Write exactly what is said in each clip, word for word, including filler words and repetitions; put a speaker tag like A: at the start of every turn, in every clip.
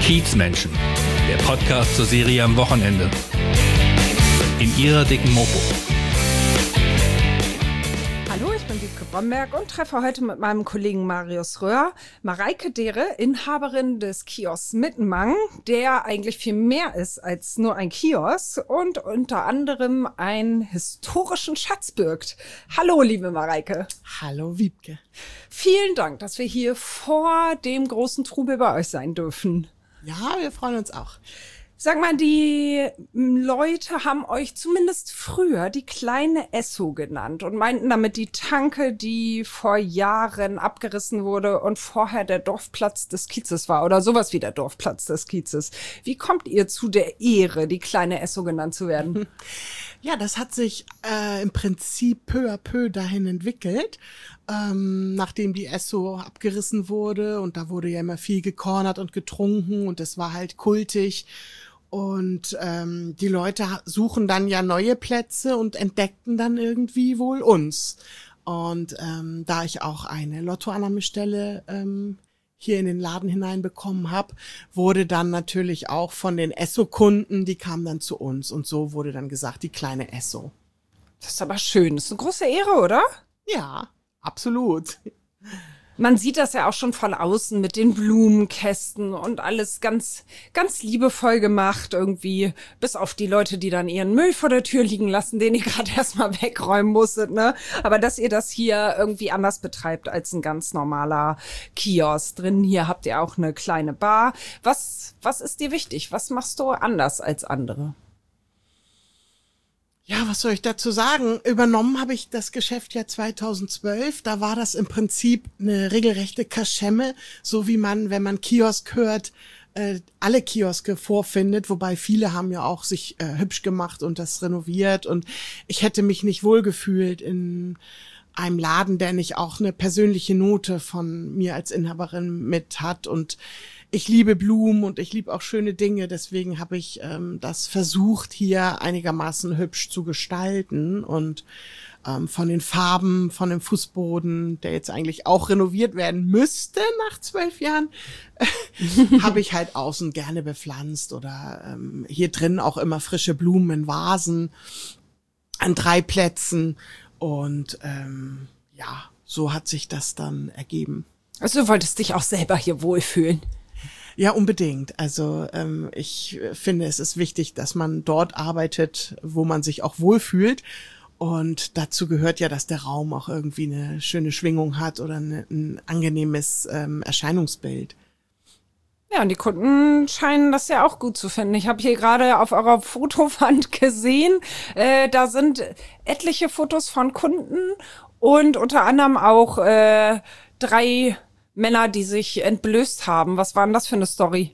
A: Kiezmenschen, der Podcast zur Serie am Wochenende. In ihrer dicken Mopo.
B: Hallo, ich bin Wiebke Bromberg und treffe heute mit meinem Kollegen Marius Röhr Mareike Dehre, Inhaberin des Kiosks Mittenmang, der eigentlich viel mehr ist als nur ein Kiosk und unter anderem einen historischen Schatz birgt. Hallo, liebe Mareike.
C: Hallo, Wiebke.
B: Vielen Dank, dass wir hier vor dem großen Trubel bei euch sein dürfen.
C: Ja, wir freuen uns auch.
B: Sag mal, die Leute haben euch zumindest früher die kleine Esso genannt und meinten damit die Tanke, die vor Jahren abgerissen wurde und vorher der Dorfplatz des Kiezes war oder sowas wie der Dorfplatz des Kiezes. Wie kommt ihr zu der Ehre, die kleine Esso genannt zu werden?
C: Ja, das hat sich äh, im Prinzip peu à peu dahin entwickelt, ähm, nachdem die Esso abgerissen wurde und da wurde ja immer viel gekornert und getrunken und es war halt kultig. Und ähm, die Leute suchen dann ja neue Plätze und entdeckten dann irgendwie wohl uns. Und ähm, da ich auch eine Lottoannahmestelle ähm, hier in den Laden hineinbekommen habe, wurde dann natürlich auch von den Esso-Kunden, die kamen dann zu uns. Und so wurde dann gesagt, die kleine Esso.
B: Das ist aber schön. Das ist eine große Ehre, oder?
C: Ja, absolut.
B: Man sieht das ja auch schon von außen mit den Blumenkästen und alles ganz, ganz liebevoll gemacht irgendwie. Bis auf die Leute, die dann ihren Müll vor der Tür liegen lassen, den ihr gerade erstmal wegräumen musstet, ne? Aber dass ihr das hier irgendwie anders betreibt als ein ganz normaler Kiosk. Drin hier habt ihr auch eine kleine Bar. Was, was ist dir wichtig? Was machst du anders als andere?
C: Ja, was soll ich dazu sagen? Übernommen habe ich das Geschäft ja zweitausendzwölf. Da war das im Prinzip eine regelrechte Kaschemme, so wie man, wenn man Kiosk hört, äh, alle Kioske vorfindet. Wobei viele haben ja auch sich äh, hübsch gemacht und das renoviert. Und ich hätte mich nicht wohlgefühlt in einem Laden, der nicht auch eine persönliche Note von mir als Inhaberin mit hat. Und ich liebe Blumen und ich liebe auch schöne Dinge, deswegen habe ich ähm, das versucht, hier einigermaßen hübsch zu gestalten und ähm, von den Farben, von dem Fußboden, der jetzt eigentlich auch renoviert werden müsste nach zwölf Jahren, habe ich halt außen gerne bepflanzt oder ähm, hier drin auch immer frische Blumen in Vasen an drei Plätzen und ähm, ja, so hat sich das dann ergeben.
B: Also du wolltest dich auch selber hier wohlfühlen.
C: Ja, unbedingt. Also ähm, ich finde, es ist wichtig, dass man dort arbeitet, wo man sich auch wohlfühlt. Und dazu gehört ja, dass der Raum auch irgendwie eine schöne Schwingung hat oder eine, ein angenehmes ähm, Erscheinungsbild.
B: Ja, und die Kunden scheinen das ja auch gut zu finden. Ich habe hier gerade auf eurer Fotowand gesehen, äh, da sind etliche Fotos von Kunden und unter anderem auch äh, drei Männer, die sich entblößt haben. Was war denn das für eine Story?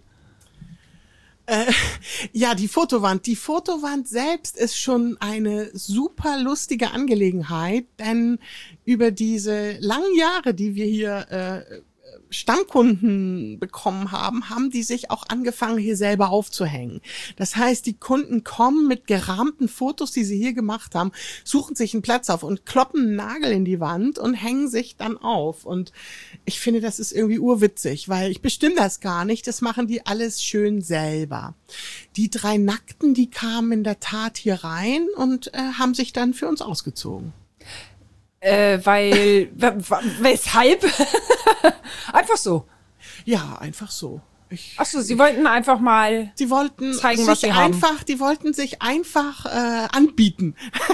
C: Äh, ja, die Fotowand. Die Fotowand selbst ist schon eine super lustige Angelegenheit, denn über diese langen Jahre, die wir hier äh, Stammkunden bekommen haben, haben die sich auch angefangen, hier selber aufzuhängen. Das heißt, die Kunden kommen mit gerahmten Fotos, die sie hier gemacht haben, suchen sich einen Platz auf und kloppen einen Nagel in die Wand und hängen sich dann auf. Und ich finde, das ist irgendwie urwitzig, weil ich bestimme das gar nicht. Das machen die alles schön selber. Die drei Nackten, die kamen in der Tat hier rein und äh, haben sich dann für uns ausgezogen.
B: Äh, weil, weshalb? Einfach so.
C: Ja, einfach so. Ich,
B: Ach so, sie wollten einfach mal
C: sie wollten
B: zeigen,
C: sich
B: was sie
C: einfach,
B: haben.
C: die wollten sich einfach äh, anbieten.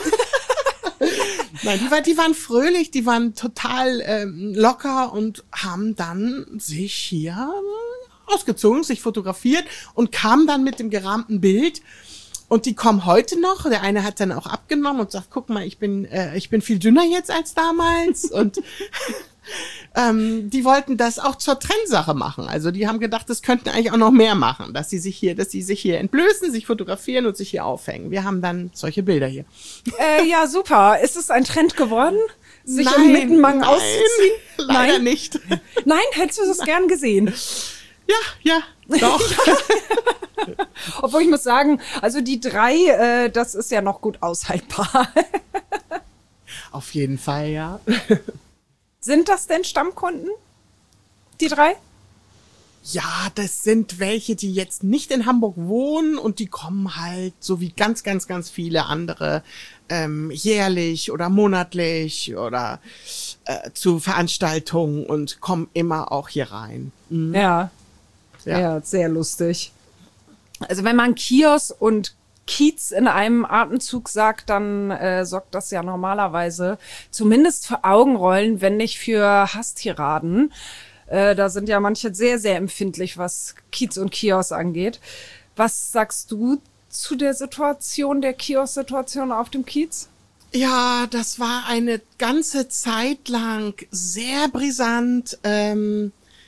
C: Nein, die, war, die waren fröhlich, die waren total ähm, locker und haben dann sich hier ähm, ausgezogen, sich fotografiert und kamen dann mit dem gerahmten Bild. Und die kommen heute noch. Der eine hat dann auch abgenommen und sagt, guck mal, ich bin äh, ich bin viel dünner jetzt als damals. Und ähm, die wollten das auch zur Trendsache machen. Also die haben gedacht, das könnten eigentlich auch noch mehr machen, dass sie sich hier, dass sie sich hier entblößen, sich fotografieren und sich hier aufhängen. Wir haben dann solche Bilder hier.
B: Äh, ja, super. Ist es ein Trend geworden, sich
C: Nein,
B: im Mittenmang
C: nein,
B: auszuziehen?
C: leider
B: Nein?
C: nicht.
B: Nein, hättest du das gern gesehen?
C: Ja, ja, doch.
B: Obwohl ich muss sagen, also die drei, äh, das ist ja noch gut aushaltbar.
C: Auf jeden Fall, ja.
B: Sind das denn Stammkunden, die drei?
C: Ja, das sind welche, die jetzt nicht in Hamburg wohnen und die kommen halt, so wie ganz, ganz, ganz viele andere, ähm, jährlich oder monatlich oder äh, zu Veranstaltungen und kommen immer auch hier rein. Mhm.
B: Ja. ja, ja, sehr lustig. Also wenn man Kiosk und Kiez in einem Atemzug sagt, dann äh, sorgt das ja normalerweise zumindest für Augenrollen, wenn nicht für Hasstiraden. Äh, da sind ja manche sehr, sehr empfindlich, was Kiez und Kiosk angeht. Was sagst du zu der Situation, der Kiosk-Situation auf dem Kiez?
C: Ja, das war eine ganze Zeit lang sehr brisant. Ähm,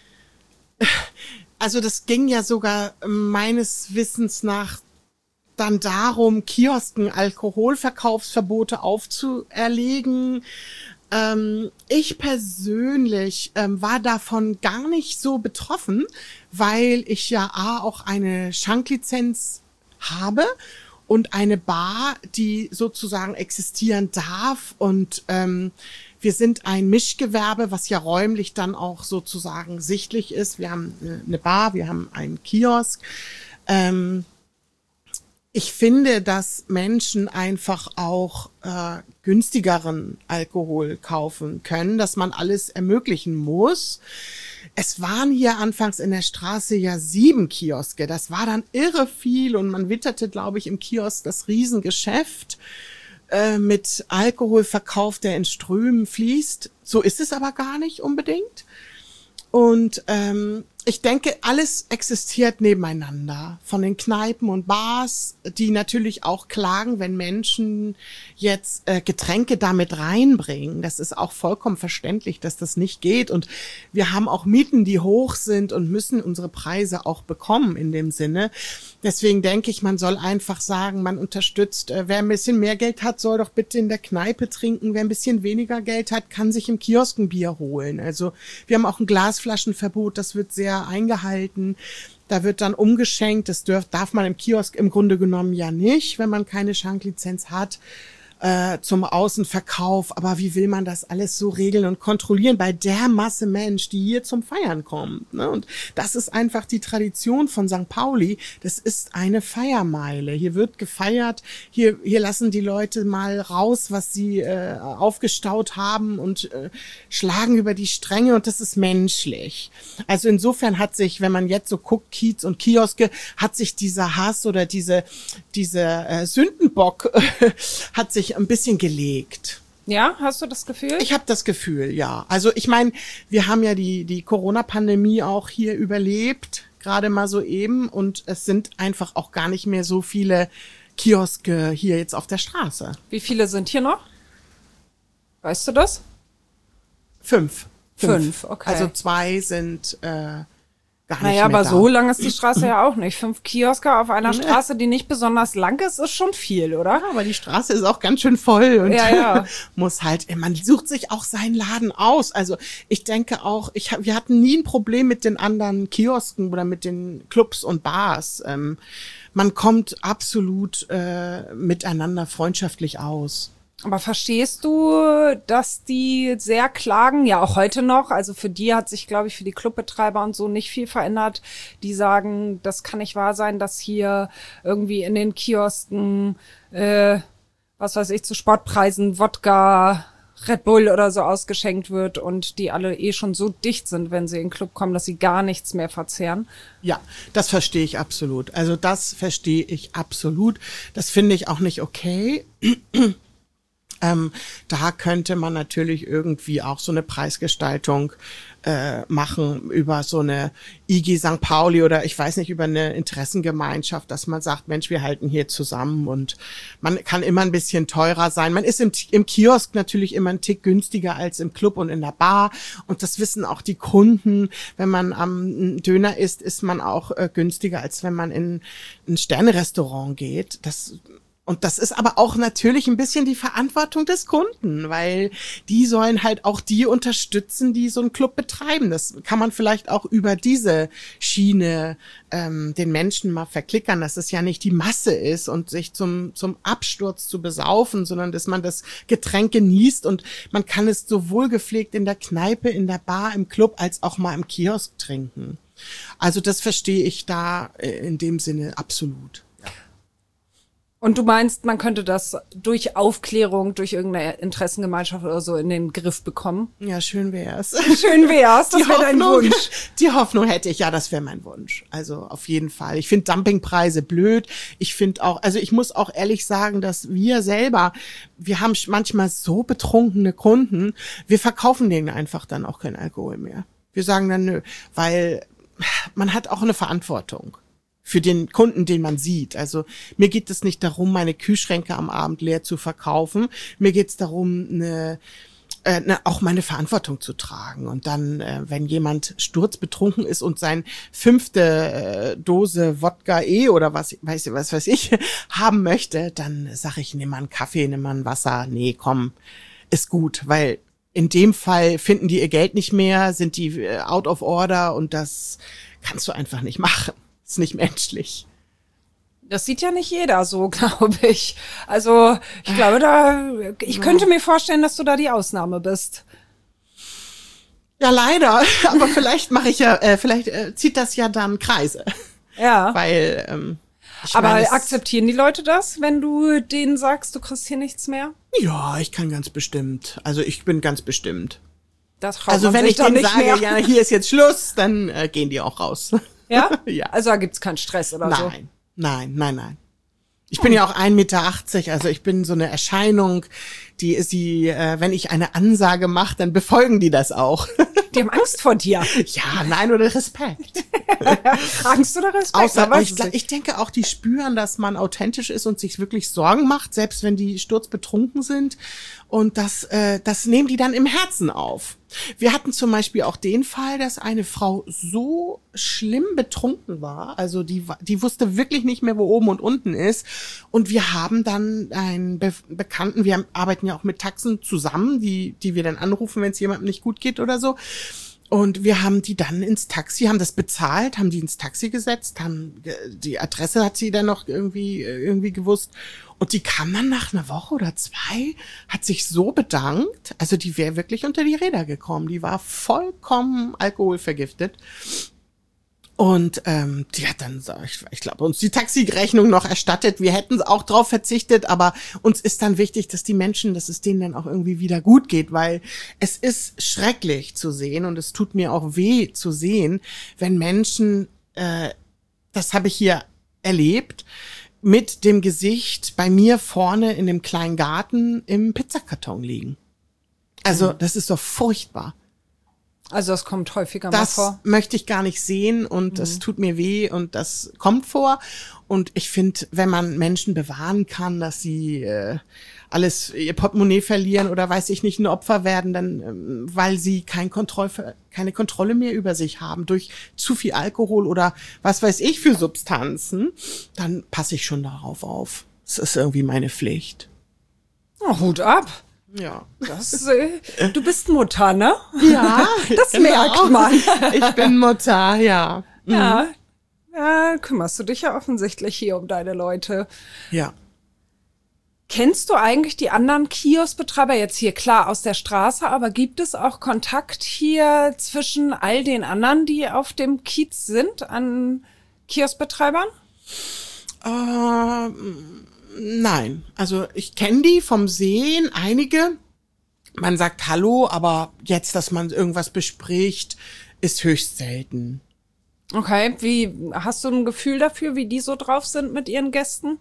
C: also das ging ja sogar meines Wissens nach dann darum, Kiosken Alkoholverkaufsverbote aufzuerlegen. Ähm, ich persönlich ähm, war davon gar nicht so betroffen, weil ich ja A, auch eine Schanklizenz habe und eine Bar, die sozusagen existieren darf. Und ähm, wir sind ein Mischgewerbe, was ja räumlich dann auch sozusagen sichtlich ist. Wir haben eine Bar, wir haben einen Kiosk. Ähm, Ich finde, dass Menschen einfach auch äh, günstigeren Alkohol kaufen können, dass man alles ermöglichen muss. Es waren hier anfangs in der Straße ja sieben Kioske. Das war dann irre viel und man witterte, glaube ich, im Kiosk das Riesengeschäft äh, mit Alkoholverkauf, der in Strömen fließt. So ist es aber gar nicht unbedingt. Und ähm, ich denke, alles existiert nebeneinander. Von den Kneipen und Bars, die natürlich auch klagen, wenn Menschen jetzt äh, Getränke damit reinbringen. Das ist auch vollkommen verständlich, dass das nicht geht. Und wir haben auch Mieten, die hoch sind und müssen unsere Preise auch bekommen in dem Sinne. Deswegen denke ich, man soll einfach sagen, man unterstützt, äh, wer ein bisschen mehr Geld hat, soll doch bitte in der Kneipe trinken. Wer ein bisschen weniger Geld hat, kann sich im Kiosk ein Bier holen. Also wir haben auch ein Glasflaschenverbot, das wird sehr eingehalten. Da wird dann umgeschenkt. Das darf, darf man im Kiosk im Grunde genommen ja nicht, wenn man keine Schanklizenz hat, äh, zum Außenverkauf. Aber wie will man das alles so regeln und kontrollieren bei der Masse Mensch, die hier zum Feiern kommt? Ne? Und das ist einfach die Tradition von Sankt Pauli. Das ist eine Feiermeile. Hier wird gefeiert. Hier, hier lassen die Leute mal raus, was sie äh, aufgestaut haben und äh, schlagen über die Stränge. Und das ist menschlich. Also insofern hat sich, wenn man jetzt so guckt, Kiez und Kioske, hat sich dieser Hass oder diese, diese äh, Sündenbock hat sich ein bisschen gelegt.
B: Ja, hast du das Gefühl?
C: Ich habe das Gefühl, ja. Also ich meine, wir haben ja die die Corona-Pandemie auch hier überlebt, gerade mal so eben. Und es sind einfach auch gar nicht mehr so viele Kioske hier jetzt auf der Straße.
B: Wie viele sind hier noch? Weißt du das?
C: Fünf.
B: Fünf, okay.
C: Also zwei sind äh, gar nicht
B: Naja,
C: mehr
B: aber
C: da.
B: so lang ist die Straße ja auch nicht. Fünf Kioske auf einer Straße, die nicht besonders lang ist, ist schon viel, oder?
C: Ja, aber die Straße ist auch ganz schön voll und
B: Ja, ja.
C: muss halt, man sucht sich auch seinen Laden aus. Also ich denke auch, ich hab, wir hatten nie ein Problem mit den anderen Kiosken oder mit den Clubs und Bars. Ähm, man kommt absolut äh, miteinander freundschaftlich aus.
B: Aber verstehst du, dass die sehr klagen? Ja, auch heute noch. Also für die hat sich, glaube ich, für die Clubbetreiber und so nicht viel verändert. Die sagen, das kann nicht wahr sein, dass hier irgendwie in den Kiosken, äh, was weiß ich, zu Sportpreisen Wodka, Red Bull oder so ausgeschenkt wird und die alle eh schon so dicht sind, wenn sie in den Club kommen, dass sie gar nichts mehr verzehren.
C: Ja, das verstehe ich absolut. Also das verstehe ich absolut. Das finde ich auch nicht okay. Ähm, da könnte man natürlich irgendwie auch so eine Preisgestaltung äh, machen über so eine I G Sankt Pauli oder ich weiß nicht, über eine Interessengemeinschaft, dass man sagt, Mensch, wir halten hier zusammen und man kann immer ein bisschen teurer sein. Man ist im, im Kiosk natürlich immer ein Tick günstiger als im Club und in der Bar und das wissen auch die Kunden. Wenn man am Döner isst, ist man auch äh, günstiger, als wenn man in ein Sterne-Restaurant geht. Das Und das ist aber auch natürlich ein bisschen die Verantwortung des Kunden, weil die sollen halt auch die unterstützen, die so einen Club betreiben. Das kann man vielleicht auch über diese Schiene ähm, den Menschen mal verklickern, dass es ja nicht die Masse ist und sich zum zum Absturz zu besaufen, sondern dass man das Getränk genießt und man kann es sowohl gepflegt in der Kneipe, in der Bar, im Club als auch mal im Kiosk trinken. Also das verstehe ich da in dem Sinne absolut.
B: Und du meinst, man könnte das durch Aufklärung, durch irgendeine Interessengemeinschaft oder so in den Griff bekommen?
C: Ja, schön wär's.
B: Schön wär's, das wäre dein Wunsch.
C: Die Hoffnung hätte ich, ja, das wäre mein Wunsch. Also auf jeden Fall. Ich finde Dumpingpreise blöd. Ich finde auch, also ich muss auch ehrlich sagen, dass wir selber, wir haben manchmal so betrunkene Kunden, wir verkaufen denen einfach dann auch keinen Alkohol mehr. Wir sagen dann nö, weil man hat auch eine Verantwortung für den Kunden, den man sieht. Also mir geht es nicht darum, meine Kühlschränke am Abend leer zu verkaufen. Mir geht es darum, eine, äh, eine, auch meine Verantwortung zu tragen. Und dann, äh, wenn jemand sturzbetrunken ist und sein fünfte äh, Dose Wodka E oder was, weiß, was weiß ich, haben möchte, dann sage ich, nimm mal einen Kaffee, nimm mal ein Wasser. Nee, komm, ist gut, weil in dem Fall finden die ihr Geld nicht mehr, sind die äh, out of order und das kannst du einfach nicht machen. Ist nicht menschlich.
B: Das sieht ja nicht jeder so, glaube ich. Also ich glaube, da ich könnte mir vorstellen, dass du da die Ausnahme bist.
C: Ja, leider. Aber vielleicht mache ich ja, äh, vielleicht äh, zieht das ja dann Kreise.
B: Ja.
C: Weil. Ähm, ich
B: Aber
C: meine,
B: akzeptieren die Leute das, wenn du denen sagst, du kriegst hier nichts mehr?
C: Ja, ich kann ganz bestimmt. Also ich bin ganz bestimmt.
B: Das traut
C: Also
B: man
C: wenn
B: sich
C: ich
B: doch
C: denen
B: nicht
C: sage,
B: mehr.
C: ja, hier ist jetzt Schluss, dann äh, gehen die auch raus.
B: Ja?
C: Ja.
B: Also da gibt's keinen Stress oder so?
C: Nein, nein, nein, nein. Ich bin ja auch ein Meter achtzig, also ich bin so eine Erscheinung, die ist die, äh, wenn ich eine Ansage mache, dann befolgen die das auch.
B: Die haben Angst vor dir.
C: Ja, nein, oder Respekt.
B: Angst oder Respekt?
C: Außer,
B: weiß
C: ich,
B: es
C: gl-
B: nicht.
C: ich denke auch, die spüren, dass man authentisch ist und sich wirklich Sorgen macht, selbst wenn die sturzbetrunken sind. Und das, äh, das nehmen die dann im Herzen auf. Wir hatten zum Beispiel auch den Fall, dass eine Frau so schlimm betrunken war, also die, wa- die wusste wirklich nicht mehr, wo oben und unten ist. Und wir haben dann einen Be- Bekannten, wir haben, arbeiten ja auch mit Taxen zusammen, die, die wir dann anrufen, wenn es jemandem nicht gut geht oder so. Und wir haben die dann ins Taxi, haben das bezahlt, haben die ins Taxi gesetzt, haben die Adresse hat sie dann noch irgendwie irgendwie gewusst. Und die kam dann nach einer Woche oder zwei, hat sich so bedankt, also die wäre wirklich unter die Räder gekommen. Die war vollkommen alkoholvergiftet. Und ähm, die hat dann, ich, ich glaube, uns die Taxirechnung noch erstattet. Wir hätten auch drauf verzichtet, aber uns ist dann wichtig, dass die Menschen, dass es denen dann auch irgendwie wieder gut geht, weil es ist schrecklich zu sehen und es tut mir auch weh zu sehen, wenn Menschen, äh, das habe ich hier erlebt, mit dem Gesicht bei mir vorne in dem kleinen Garten im Pizzakarton liegen. Also das ist doch furchtbar.
B: Also das kommt häufiger mal
C: Das
B: vor.
C: möchte ich gar nicht sehen und das tut mir weh und das kommt vor. Und ich finde, wenn man Menschen bewahren kann, dass sie äh, alles, ihr Portemonnaie verlieren oder weiß ich nicht, ein Opfer werden, dann, ähm, weil sie kein Kontroll, keine Kontrolle mehr über sich haben durch zu viel Alkohol oder was weiß ich für Substanzen, dann passe ich schon darauf auf. Das ist irgendwie meine Pflicht.
B: Oh, Hut ab.
C: Ja.
B: Das, äh, du bist Mutter, ne?
C: Ja,
B: Das
C: genau.
B: merkt man.
C: Ich bin Mutter, ja.
B: Ja. Ja, kümmerst du dich ja offensichtlich hier um deine Leute.
C: Ja.
B: Kennst du eigentlich die anderen Kioskbetreiber jetzt hier klar aus der Straße, aber gibt es auch Kontakt hier zwischen all den anderen, die auf dem Kiez sind, an Kioskbetreibern?
C: Ähm, nein, also ich kenne die vom Sehen, einige. Man sagt Hallo, aber jetzt, dass man irgendwas bespricht, ist höchst selten.
B: Okay, wie hast du ein Gefühl dafür, wie die so drauf sind mit ihren Gästen?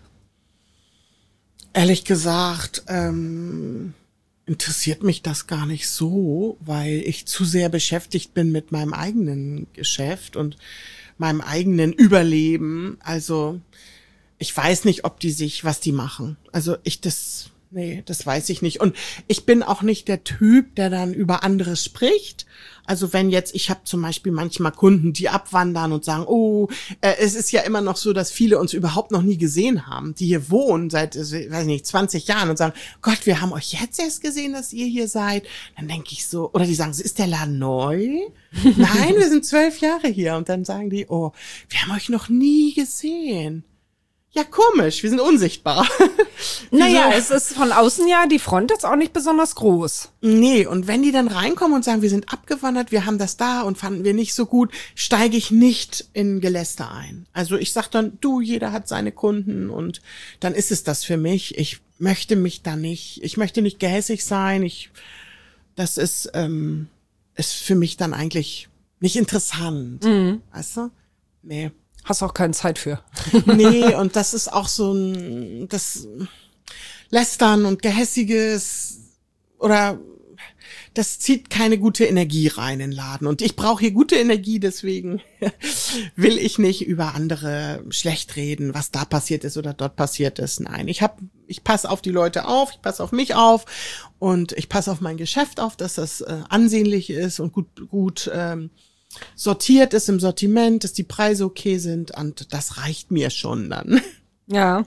C: Ehrlich gesagt, ähm, interessiert mich das gar nicht so, weil ich zu sehr beschäftigt bin mit meinem eigenen Geschäft und meinem eigenen Überleben. Also ich weiß nicht, ob die sich, was die machen. Also ich das, nee, das weiß ich nicht. Und ich bin auch nicht der Typ, der dann über andere spricht. Also wenn jetzt, ich habe zum Beispiel manchmal Kunden, die abwandern und sagen, oh, äh, es ist ja immer noch so, dass viele uns überhaupt noch nie gesehen haben, die hier wohnen seit, äh, weiß nicht, zwanzig Jahren und sagen, Gott, wir haben euch jetzt erst gesehen, dass ihr hier seid. Dann denke ich so, oder die sagen, ist der Laden neu? Nein, wir sind zwölf Jahre hier. Und dann sagen die, oh, wir haben euch noch nie gesehen. Ja, komisch, wir sind unsichtbar.
B: Naja,
C: Wieso?
B: es ist von außen ja, die Front ist auch nicht besonders groß.
C: Nee, und wenn die dann reinkommen und sagen, wir sind abgewandert, wir haben das da und fanden wir nicht so gut, steige ich nicht in Geläster ein. Also ich sag dann, du, jeder hat seine Kunden und dann ist es das für mich. Ich möchte mich da nicht, ich möchte nicht gehässig sein. Ich, das ist, ähm, ist für mich dann eigentlich nicht interessant. Mhm. Weißt du? Nee.
B: Hast auch keine Zeit für.
C: Nee, und das ist auch so ein, das Lästern und Gehässiges oder das zieht keine gute Energie rein in den Laden. Und ich brauche hier gute Energie, deswegen will ich nicht über andere schlecht reden, was da passiert ist oder dort passiert ist. Nein, ich hab, ich passe auf die Leute auf, ich passe auf mich auf und ich passe auf mein Geschäft auf, dass das äh, ansehnlich ist und gut, gut ähm, sortiert ist im Sortiment, dass die Preise okay sind und das reicht mir schon dann.
B: Ja.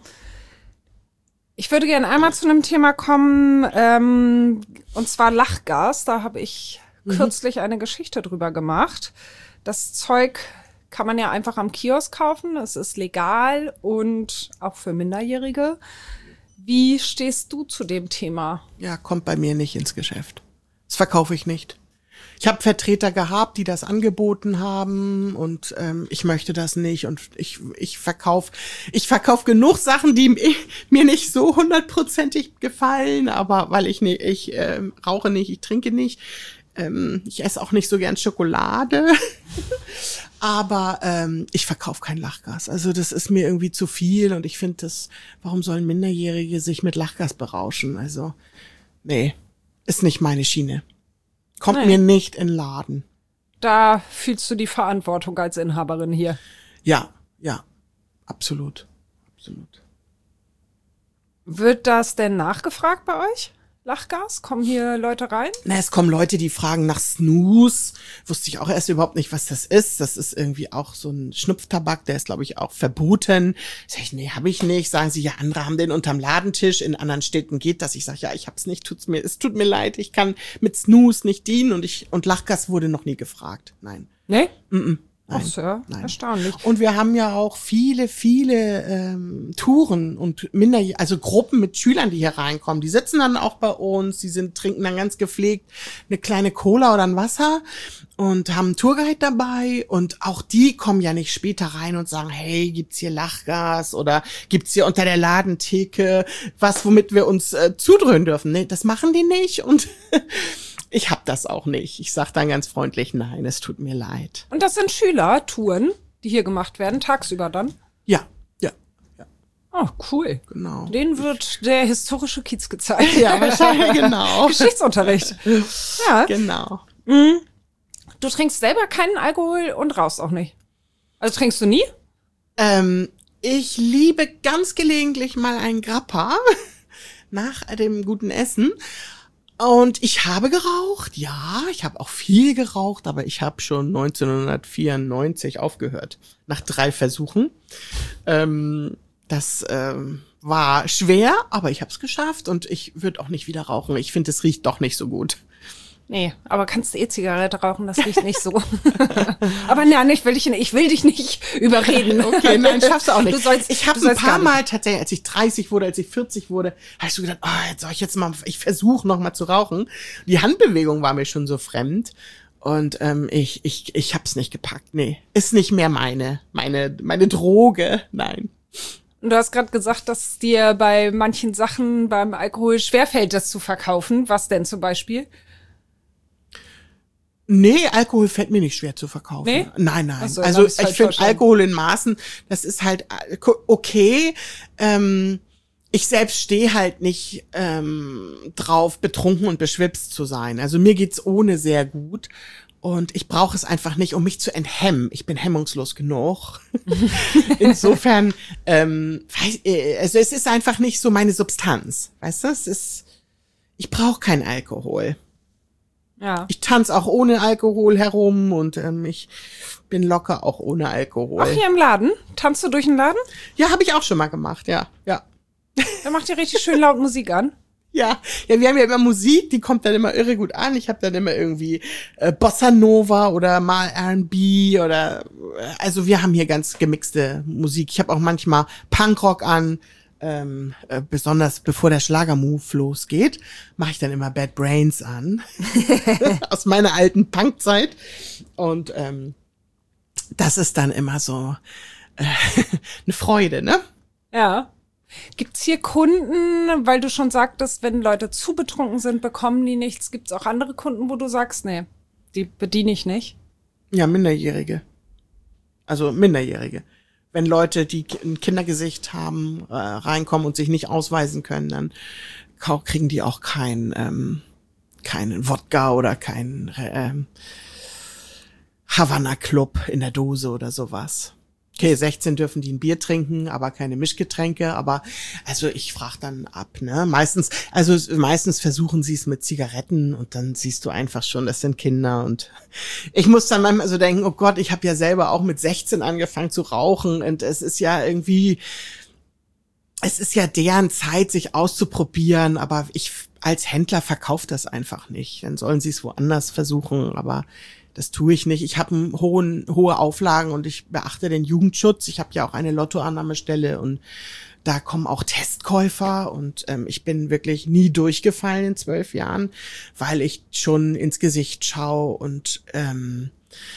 B: Ich würde gerne einmal zu einem Thema kommen, ähm, und zwar Lachgas. Da habe ich mhm. kürzlich eine Geschichte drüber gemacht. Das Zeug kann man ja einfach am Kiosk kaufen. Es ist legal und auch für Minderjährige. Wie stehst du zu dem Thema?
C: Ja, kommt bei mir nicht ins Geschäft. Das verkaufe ich nicht. Ich habe Vertreter gehabt, die das angeboten haben und ähm, ich möchte das nicht und ich ich verkauf ich verkauf genug Sachen, die mir nicht so hundertprozentig gefallen, aber weil ich nicht ich ähm, rauche nicht, ich trinke nicht, ähm, ich esse auch nicht so gern Schokolade, aber ähm, ich verkaufe kein Lachgas. Also das ist mir irgendwie zu viel und ich finde das, warum sollen Minderjährige sich mit Lachgas berauschen? Also nee, ist nicht meine Schiene. Kommt nee. mir nicht in den Laden.
B: Da fühlst du die Verantwortung als Inhaberin hier.
C: Ja, ja, absolut, absolut.
B: Wird das denn nachgefragt bei euch? Lachgas? Kommen hier Leute rein?
C: Na, es kommen Leute, die fragen nach Snus. Wusste ich auch erst überhaupt nicht, was das ist. Das ist irgendwie auch so ein Schnupftabak, der ist, glaube ich, auch verboten. Sag ich, nee, habe ich nicht. Sagen sie, ja, andere haben den unterm Ladentisch. In anderen Städten geht das. Ich sage, ja, ich hab's nicht. Tut's mir, es tut mir leid. Ich kann mit Snus nicht dienen und ich und Lachgas wurde noch nie gefragt. Nein.
B: Nee?
C: Mm-mm.
B: Ach so,
C: Nein.
B: Erstaunlich.
C: Und wir haben ja auch viele, viele ähm, Touren und Minder, also Gruppen mit Schülern, die hier reinkommen. Die sitzen dann auch bei uns, die sind trinken dann ganz gepflegt eine kleine Cola oder ein Wasser und haben einen Tourguide dabei. Und auch die kommen ja nicht später rein und sagen, hey, gibt's hier Lachgas oder gibt's hier unter der Ladentheke was, womit wir uns äh, zudröhnen dürfen. Nee, das machen die nicht und ich hab das auch nicht. Ich sag dann ganz freundlich, nein, es tut mir leid.
B: Und das sind Schülertouren, die hier gemacht werden, tagsüber dann?
C: Ja, ja, ja.
B: Oh, cool.
C: Genau.
B: Denen wird der historische Kiez gezeigt.
C: Ja, wahrscheinlich, genau.
B: Geschichtsunterricht. Ja.
C: Genau.
B: Mhm. Du trinkst selber keinen Alkohol und rauchst auch nicht. Also trinkst du nie?
C: Ähm, ich liebe ganz gelegentlich mal ein Grappa nach dem guten Essen. Und ich habe geraucht, ja, ich habe auch viel geraucht, aber ich habe schon neunzehnhundertvierundneunzig aufgehört, nach drei Versuchen. Ähm, das ähm, war schwer, aber ich habe es geschafft und ich würde auch nicht wieder rauchen. Ich finde, es riecht doch nicht so gut.
B: Nee, aber kannst du E-Zigarette rauchen, das riecht nicht so. Aber nein, ich will dich nicht, ich will dich nicht überreden.
C: Okay, nein, schaffst du auch nicht.
B: Du sollst,
C: ich habe ein paar Mal tatsächlich, als ich dreißig wurde, als ich vierzig wurde, habe ich so gedacht, oh, jetzt soll ich jetzt mal, ich versuche noch mal zu rauchen. Die Handbewegung war mir schon so fremd und ähm, ich ich ich hab's nicht gepackt. Nee, ist nicht mehr meine meine meine Droge. Nein.
B: Und du hast gerade gesagt, dass dir bei manchen Sachen beim Alkohol schwerfällt, das zu verkaufen. Was denn zum Beispiel?
C: Nee, Alkohol fällt mir nicht schwer zu verkaufen. Nee? Nein, nein. So, also ich halt finde Alkohol in Maßen, das ist halt okay. Ähm, ich selbst stehe halt nicht ähm, drauf, betrunken und beschwipst zu sein. Also mir geht's ohne sehr gut. Und ich brauche es einfach nicht, um mich zu enthemmen. Ich bin hemmungslos genug. Insofern, ähm, also es ist einfach nicht so meine Substanz. Weißt du, es ist, ich brauche keinen Alkohol.
B: Ja.
C: Ich tanze auch ohne Alkohol herum und ähm, ich bin locker auch ohne Alkohol.
B: Auch hier im Laden? Tanzt du durch den Laden?
C: Ja, habe ich auch schon mal gemacht, ja, ja.
B: Dann macht ihr richtig schön laut Musik an.
C: Ja, ja, wir haben ja immer Musik, die kommt dann immer irre gut an. Ich habe dann immer irgendwie äh, Bossa Nova oder mal R and B oder äh, also wir haben hier ganz gemixte Musik. Ich habe auch manchmal Punkrock an, ähm, äh, besonders bevor der Schlagermove losgeht, mache ich dann immer Bad Brains an aus meiner alten Punkzeit und ähm, das ist dann immer so äh, eine Freude, ne?
B: Ja. Gibt's hier Kunden, weil du schon sagtest, wenn Leute zu betrunken sind, bekommen die nichts. Gibt's auch andere Kunden, wo du sagst, nee, die bediene ich nicht?
C: Ja, Minderjährige. Also Minderjährige. Wenn Leute, die ein Kindergesicht haben, äh, reinkommen und sich nicht ausweisen können, dann kriegen die auch kein, ähm, keinen Wodka oder keinen ähm, Havana Club in der Dose oder sowas. Okay, sechzehn dürfen die ein Bier trinken, aber keine Mischgetränke, aber also ich frage dann ab, ne? Meistens, also meistens versuchen sie es mit Zigaretten und dann siehst du einfach schon, das sind Kinder und ich muss dann manchmal so denken, oh Gott, ich habe ja selber auch mit sechzehn angefangen zu rauchen und es ist ja irgendwie, es ist ja deren Zeit, sich auszuprobieren, aber ich als Händler verkaufe das einfach nicht. Dann sollen sie es woanders versuchen, aber das tue ich nicht. Ich habe hohen hohe Auflagen und ich beachte den Jugendschutz. Ich habe ja auch eine Lottoannahmestelle und da kommen auch Testkäufer und ähm, ich bin wirklich nie durchgefallen in zwölf Jahren, weil ich schon ins Gesicht schaue und ähm,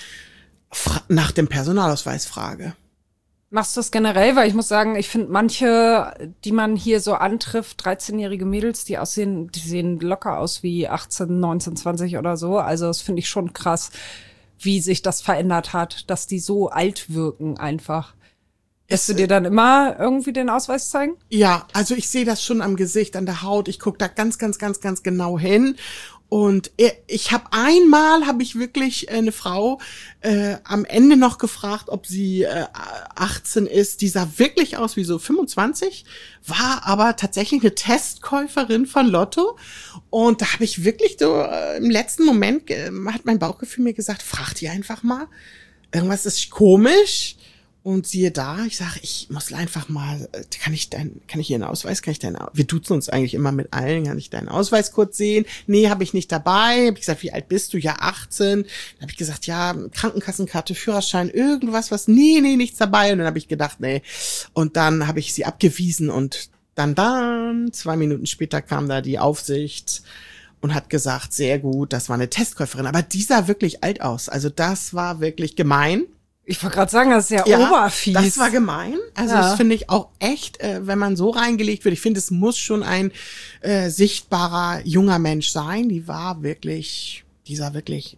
C: fra- nach dem Personalausweis frage.
B: Machst du das generell? Weil ich muss sagen, ich finde manche, die man hier so antrifft, dreizehnjährige Mädels, die aussehen, die sehen locker aus wie achtzehn, neunzehn, zwanzig oder so. Also das finde ich schon krass, wie sich das verändert hat, dass die so alt wirken einfach. Lässt du dir dann immer irgendwie den Ausweis zeigen?
C: Ja, also ich sehe das schon am Gesicht, an der Haut. Ich gucke da ganz, ganz, ganz, ganz genau hin. Und ich habe einmal, habe ich wirklich eine Frau äh, am Ende noch gefragt, ob sie äh, achtzehn ist. Die sah wirklich aus wie so fünfundzwanzig, war aber tatsächlich eine Testkäuferin von Lotto. Und da habe ich wirklich so äh, im letzten Moment, äh, hat mein Bauchgefühl mir gesagt, frag die einfach mal. Irgendwas ist komisch. Und siehe da, ich sage, ich muss einfach mal, kann ich dein, kann ich Ihren Ausweis, kann ich deinen, wir duzen uns eigentlich immer mit allen, kann ich deinen Ausweis kurz sehen? Nee, habe ich nicht dabei. Habe ich gesagt, wie alt bist du? Ja, achtzehn. Dann habe ich gesagt, ja, Krankenkassenkarte, Führerschein, irgendwas, was, nee, nee, nichts dabei. Und dann habe ich gedacht, nee. Und dann habe ich sie abgewiesen und dann, dann, zwei Minuten später kam da die Aufsicht und hat gesagt, sehr gut, das war eine Testkäuferin. Aber die sah wirklich alt aus. Also das war wirklich gemein.
B: Ich wollte gerade sagen, das ist ja,
C: ja
B: oberfies.
C: Das war gemein. Also ja. Das finde ich auch echt, äh, wenn man so reingelegt wird. Ich finde, es muss schon ein äh, sichtbarer junger Mensch sein. Die war wirklich, die sah wirklich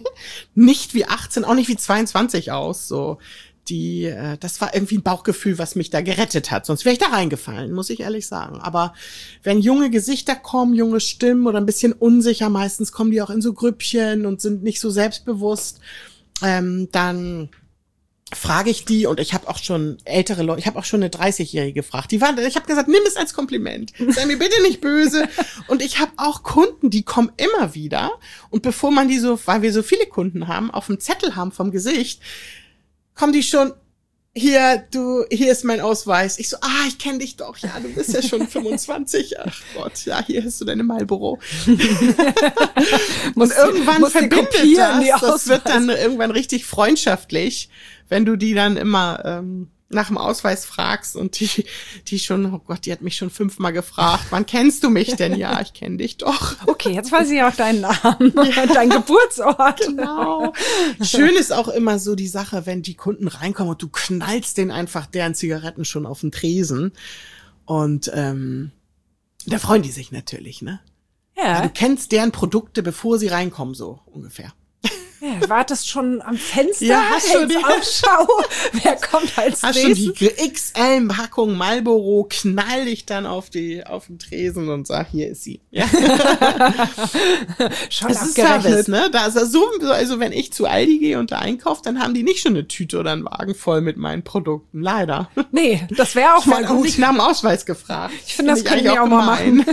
C: nicht wie achtzehn, auch nicht wie zweiundzwanzig aus. So, die, äh, das war irgendwie ein Bauchgefühl, was mich da gerettet hat. Sonst wäre ich da reingefallen, muss ich ehrlich sagen. Aber wenn junge Gesichter kommen, junge Stimmen oder ein bisschen unsicher, meistens kommen die auch in so Grüppchen und sind nicht so selbstbewusst, ähm, dann frage ich die, und ich habe auch schon ältere Leute, ich habe auch schon eine dreißigjährige gefragt. Die waren, ich habe gesagt, nimm es als Kompliment. Sei mir bitte nicht böse. Und ich habe auch Kunden, die kommen immer wieder. Und bevor man die so, weil wir so viele Kunden haben, auf dem Zettel haben vom Gesicht, kommen die schon, hier, du, hier ist mein Ausweis. Ich so, ah, ich kenne dich doch. Ja, du bist ja schon fünfundzwanzig. Ach Gott, ja, hier hast du deine Marlboro. Und irgendwann verbindet das. Das wird dann irgendwann richtig freundschaftlich, wenn du die dann immer ähm, nach dem Ausweis fragst und die die schon, oh Gott, die hat mich schon fünfmal gefragt, wann kennst du mich denn? Ja, ich kenne dich doch.
B: Okay, jetzt weiß ich auch deinen Namen, ja. Dein Geburtsort.
C: Genau. Schön ist auch immer so die Sache, wenn die Kunden reinkommen und du knallst denen einfach deren Zigaretten schon auf den Tresen und ähm, da freuen die sich natürlich, ne? Ja. Weil du kennst deren Produkte, bevor sie reinkommen, so ungefähr.
B: Ja, wartest schon am Fenster,
C: ja, hast du die
B: Ausschau, wer kommt als
C: hast nächsten? Hast schon die X L-Packung Marlboro, knall dich dann auf die auf den Tresen und sag, hier ist sie. Ja. Schon das ist Service, ne? Da ist so, also wenn ich zu Aldi gehe und da einkaufe, dann haben die nicht schon eine Tüte oder einen Wagen voll mit meinen Produkten, leider.
B: Nee, das wäre auch
C: ich
B: mal
C: gut. Auch nicht nach dem Ausweis gefragt.
B: Ich finde, das können wir auch, auch mal machen.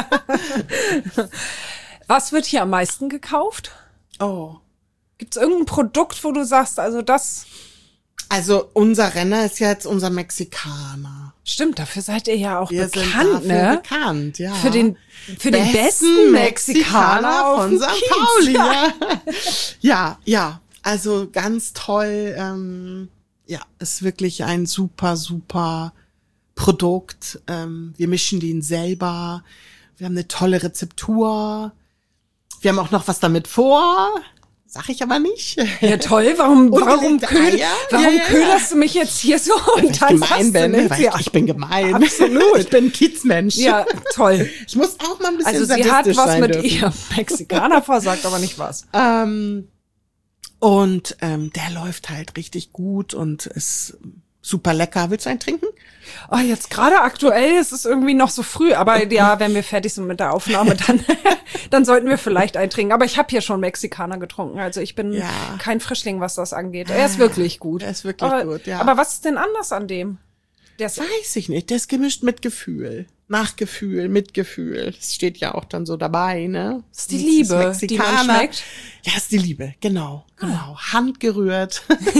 B: Was wird hier am meisten gekauft?
C: Oh.
B: Gibt's irgendein Produkt, wo du sagst, also das...
C: Also unser Renner ist jetzt unser Mexikaner.
B: Stimmt, dafür seid ihr ja auch
C: Wir sind
B: bekannt,
C: dafür
B: ne?
C: bekannt, ja.
B: Für den, für den
C: besten
B: besten Mexikaner auf
C: von
B: dem
C: Sankt
B: Kiez.
C: Pauli. Ja. ja, ja, also ganz toll. Ähm, ja, ist wirklich ein super, super Produkt. Ähm, wir mischen den selber. Wir haben eine tolle Rezeptur. Wir haben auch noch was damit vor. Sag ich aber nicht.
B: Ja, toll. Warum, warum,
C: Ungelegte
B: köd,
C: Eier?
B: warum
C: Ja, ja, ja.
B: köderst du mich jetzt hier so?
C: Weil
B: Und
C: ich
B: dann sagst
C: gemein
B: du
C: bin,
B: nichts?
C: weil
B: Ja.
C: ich bin gemein.
B: Absolut.
C: Ich bin ein Kiezmensch.
B: Ja, toll.
C: Ich muss auch mal ein bisschen
B: Also sie hat
C: sadistisch
B: was
C: sein
B: mit
C: dürfen.
B: ihrem Mexikaner vor, sagt aber nicht was.
C: Ähm, und ähm, der läuft halt richtig gut und ist super lecker. Willst du einen trinken?
B: Oh, jetzt gerade aktuell ist es irgendwie noch so früh, aber ja, wenn wir fertig sind mit der Aufnahme, dann, dann sollten wir vielleicht eintrinken. Aber ich habe hier schon Mexikaner getrunken, also ich bin
C: Ja.
B: kein Frischling, was das angeht. Er ist wirklich gut.
C: Er ist wirklich
B: aber,
C: gut, ja.
B: Aber was ist denn anders an dem? Der ist,
C: Weiß ich nicht. Der ist gemischt mit Gefühl. Nachgefühl, Mitgefühl. Das steht ja auch dann so dabei, ne?
B: das ist die Liebe, die man schmeckt.
C: Ja, ist die Liebe, genau, genau. Handgerührt.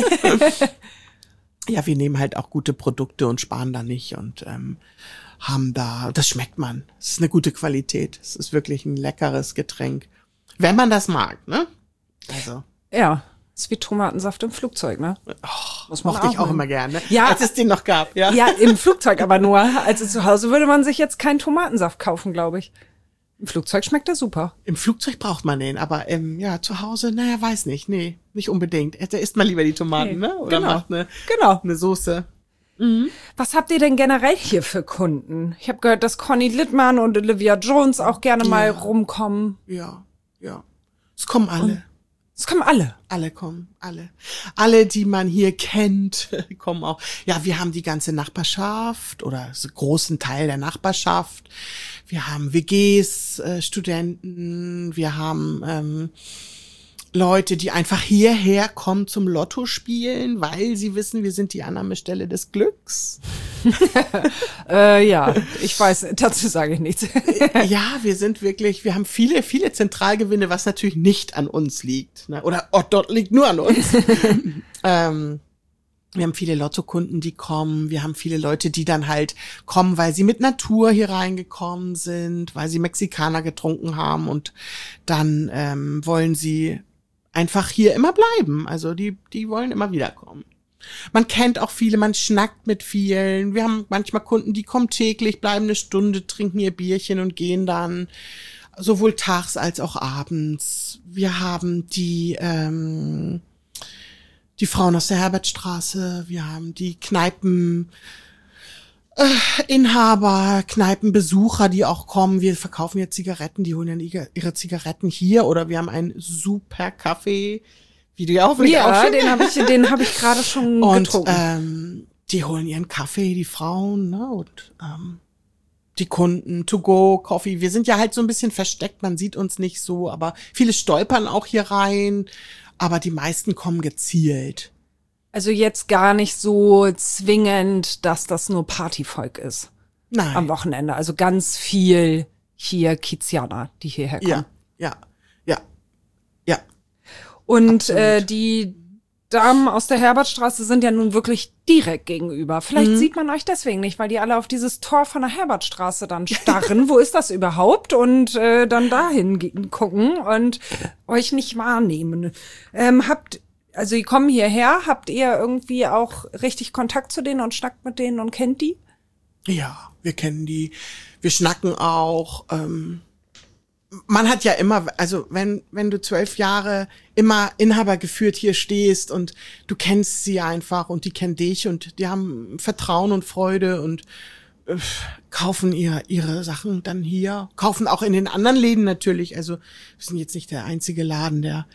C: Ja, wir nehmen halt auch gute Produkte und sparen da nicht und ähm, haben da, das schmeckt man. Es ist eine gute Qualität. Es ist wirklich ein leckeres Getränk. Wenn man das mag, ne? Also.
B: Ja, ist wie Tomatensaft im Flugzeug, ne?
C: Oh,
B: Muss man
C: mochte ich auch
B: nehmen.
C: immer gerne.
B: Ja.
C: Als es den noch gab, ja.
B: Ja, im Flugzeug aber nur. Also zu Hause würde man sich jetzt keinen Tomatensaft kaufen, glaube ich. Im Flugzeug schmeckt er super.
C: Im Flugzeug braucht man den, aber ähm, ja, zu Hause, naja, weiß nicht. Nee, nicht unbedingt. Da isst man lieber die Tomaten,
B: Nee,
C: ne? Oder
B: genau.
C: macht eine,
B: Genau.
C: eine Soße.
B: Was habt ihr denn generell hier für Kunden? Ich habe gehört, dass Conny Littmann und Olivia Jones auch gerne mal
C: Ja.
B: rumkommen.
C: Ja, ja. Es kommen alle.
B: Es kommen alle.
C: Alle kommen, alle. Alle, die man hier kennt, kommen auch. Ja, wir haben die ganze Nachbarschaft oder so einen großen Teil der Nachbarschaft. Wir haben W Gs, äh, Studenten, wir haben ähm, Leute, die einfach hierher kommen zum Lotto spielen, weil sie wissen, wir sind die Annahmestelle des Glücks.
B: Äh, ja, ich weiß, dazu sage ich nichts.
C: Ja, wir sind wirklich, wir haben viele, viele Zentralgewinne, was natürlich nicht an uns liegt. Ne? Oder oh, dort liegt nur an uns. ähm, wir haben viele Lottokunden, die kommen. Wir haben viele Leute, die dann halt kommen, weil sie mit Natur hier reingekommen sind, weil sie Mexikaner getrunken haben und dann ähm, wollen sie einfach hier immer bleiben. Also die, die wollen immer wiederkommen. Man kennt auch viele, man schnackt mit vielen. Wir haben manchmal Kunden, die kommen täglich, bleiben eine Stunde, trinken ihr Bierchen und gehen dann sowohl tags als auch abends. Wir haben die ähm, die Frauen aus der Herbertstraße, wir haben die Kneipen äh, Inhaber, Kneipenbesucher, die auch kommen. Wir verkaufen jetzt Zigaretten, die holen dann ihre, ihre Zigaretten hier oder wir haben einen super Kaffee. Wie du ja auch,
B: Ja,
C: auch schon.
B: den habe ich, den habe ich gerade schon
C: Und
B: getrunken.
C: ähm, die holen ihren Kaffee, die Frauen, ne? Und ähm, die Kunden, to go, Coffee. Wir sind ja halt so ein bisschen versteckt, man sieht uns nicht so, aber viele stolpern auch hier rein, aber die meisten kommen gezielt.
B: Also jetzt gar nicht so zwingend, dass das nur Partyvolk ist
C: Nein.
B: am Wochenende. Also ganz viel hier Kizianer, die hierher kommen.
C: Ja, ja, ja, ja.
B: Und
C: Absolut.
B: äh, die Damen aus der Herbertstraße sind ja nun wirklich direkt gegenüber. Vielleicht
C: Mhm.
B: sieht man euch deswegen nicht, weil die alle auf dieses Tor von der Herbertstraße dann starren. Wo ist das überhaupt? Und äh, dann dahin ge- gucken und euch nicht wahrnehmen. Ähm, habt, also die kommen hierher, habt ihr irgendwie auch richtig Kontakt zu denen und schnackt mit denen und kennt die?
C: Ja, wir kennen die. Wir schnacken auch. Ähm, man hat ja immer, also wenn wenn du zwölf Jahre immer Inhaber geführt hier stehst und du kennst sie einfach und die kennen dich und die haben Vertrauen und Freude und äh, kaufen ihr ihre Sachen dann hier, kaufen auch in den anderen Läden natürlich. Also wir sind jetzt nicht der einzige Laden, der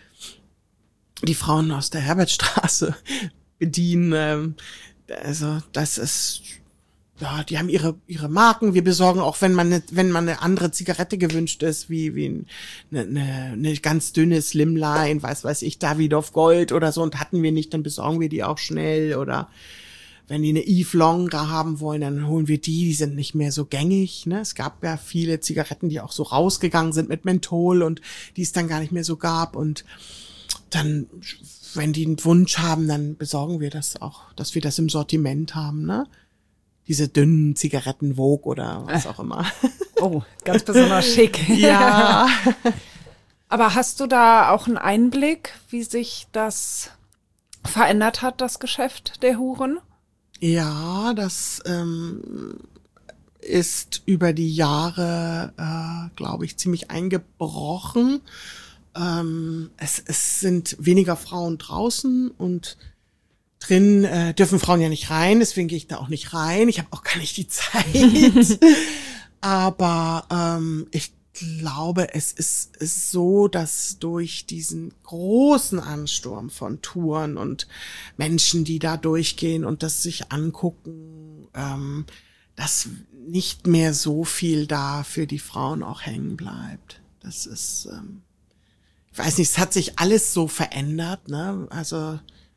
C: die Frauen aus der Herbertstraße bedienen. Ähm, also das ist ja, die haben ihre ihre Marken. Wir besorgen auch, wenn man ne, wenn man eine andere Zigarette gewünscht ist, wie wie eine, eine, eine ganz dünne Slimline, weiß weiß ich, Davidoff Gold oder so, und hatten wir nicht, dann besorgen wir die auch schnell. Oder wenn die eine Eve Long da haben wollen, dann holen wir die. Die sind nicht mehr so gängig. Ne? Es gab ja viele Zigaretten, die auch so rausgegangen sind mit Menthol und die es dann gar nicht mehr so gab. Und dann, wenn die einen Wunsch haben, dann besorgen wir das auch, dass wir das im Sortiment haben, ne? Diese dünnen Zigaretten Vogue oder was auch immer.
B: Oh, ganz besonders schick.
C: Ja.
B: Aber hast du da auch einen Einblick, wie sich das verändert hat, das Geschäft der Huren?
C: Ja, das ähm, ist über die Jahre, äh, glaube ich, ziemlich eingebrochen. Ähm, es, es sind weniger Frauen draußen und drin äh, dürfen Frauen ja nicht rein, deswegen gehe ich da auch nicht rein. Ich habe auch gar nicht die Zeit. Aber ähm, ich glaube, es ist, ist so, dass durch diesen großen Ansturm von Touren und Menschen, die da durchgehen und das sich angucken, ähm, dass nicht mehr so viel da für die Frauen auch hängen bleibt. Das ist, ähm, ich weiß nicht, es hat sich alles so verändert, ne? Also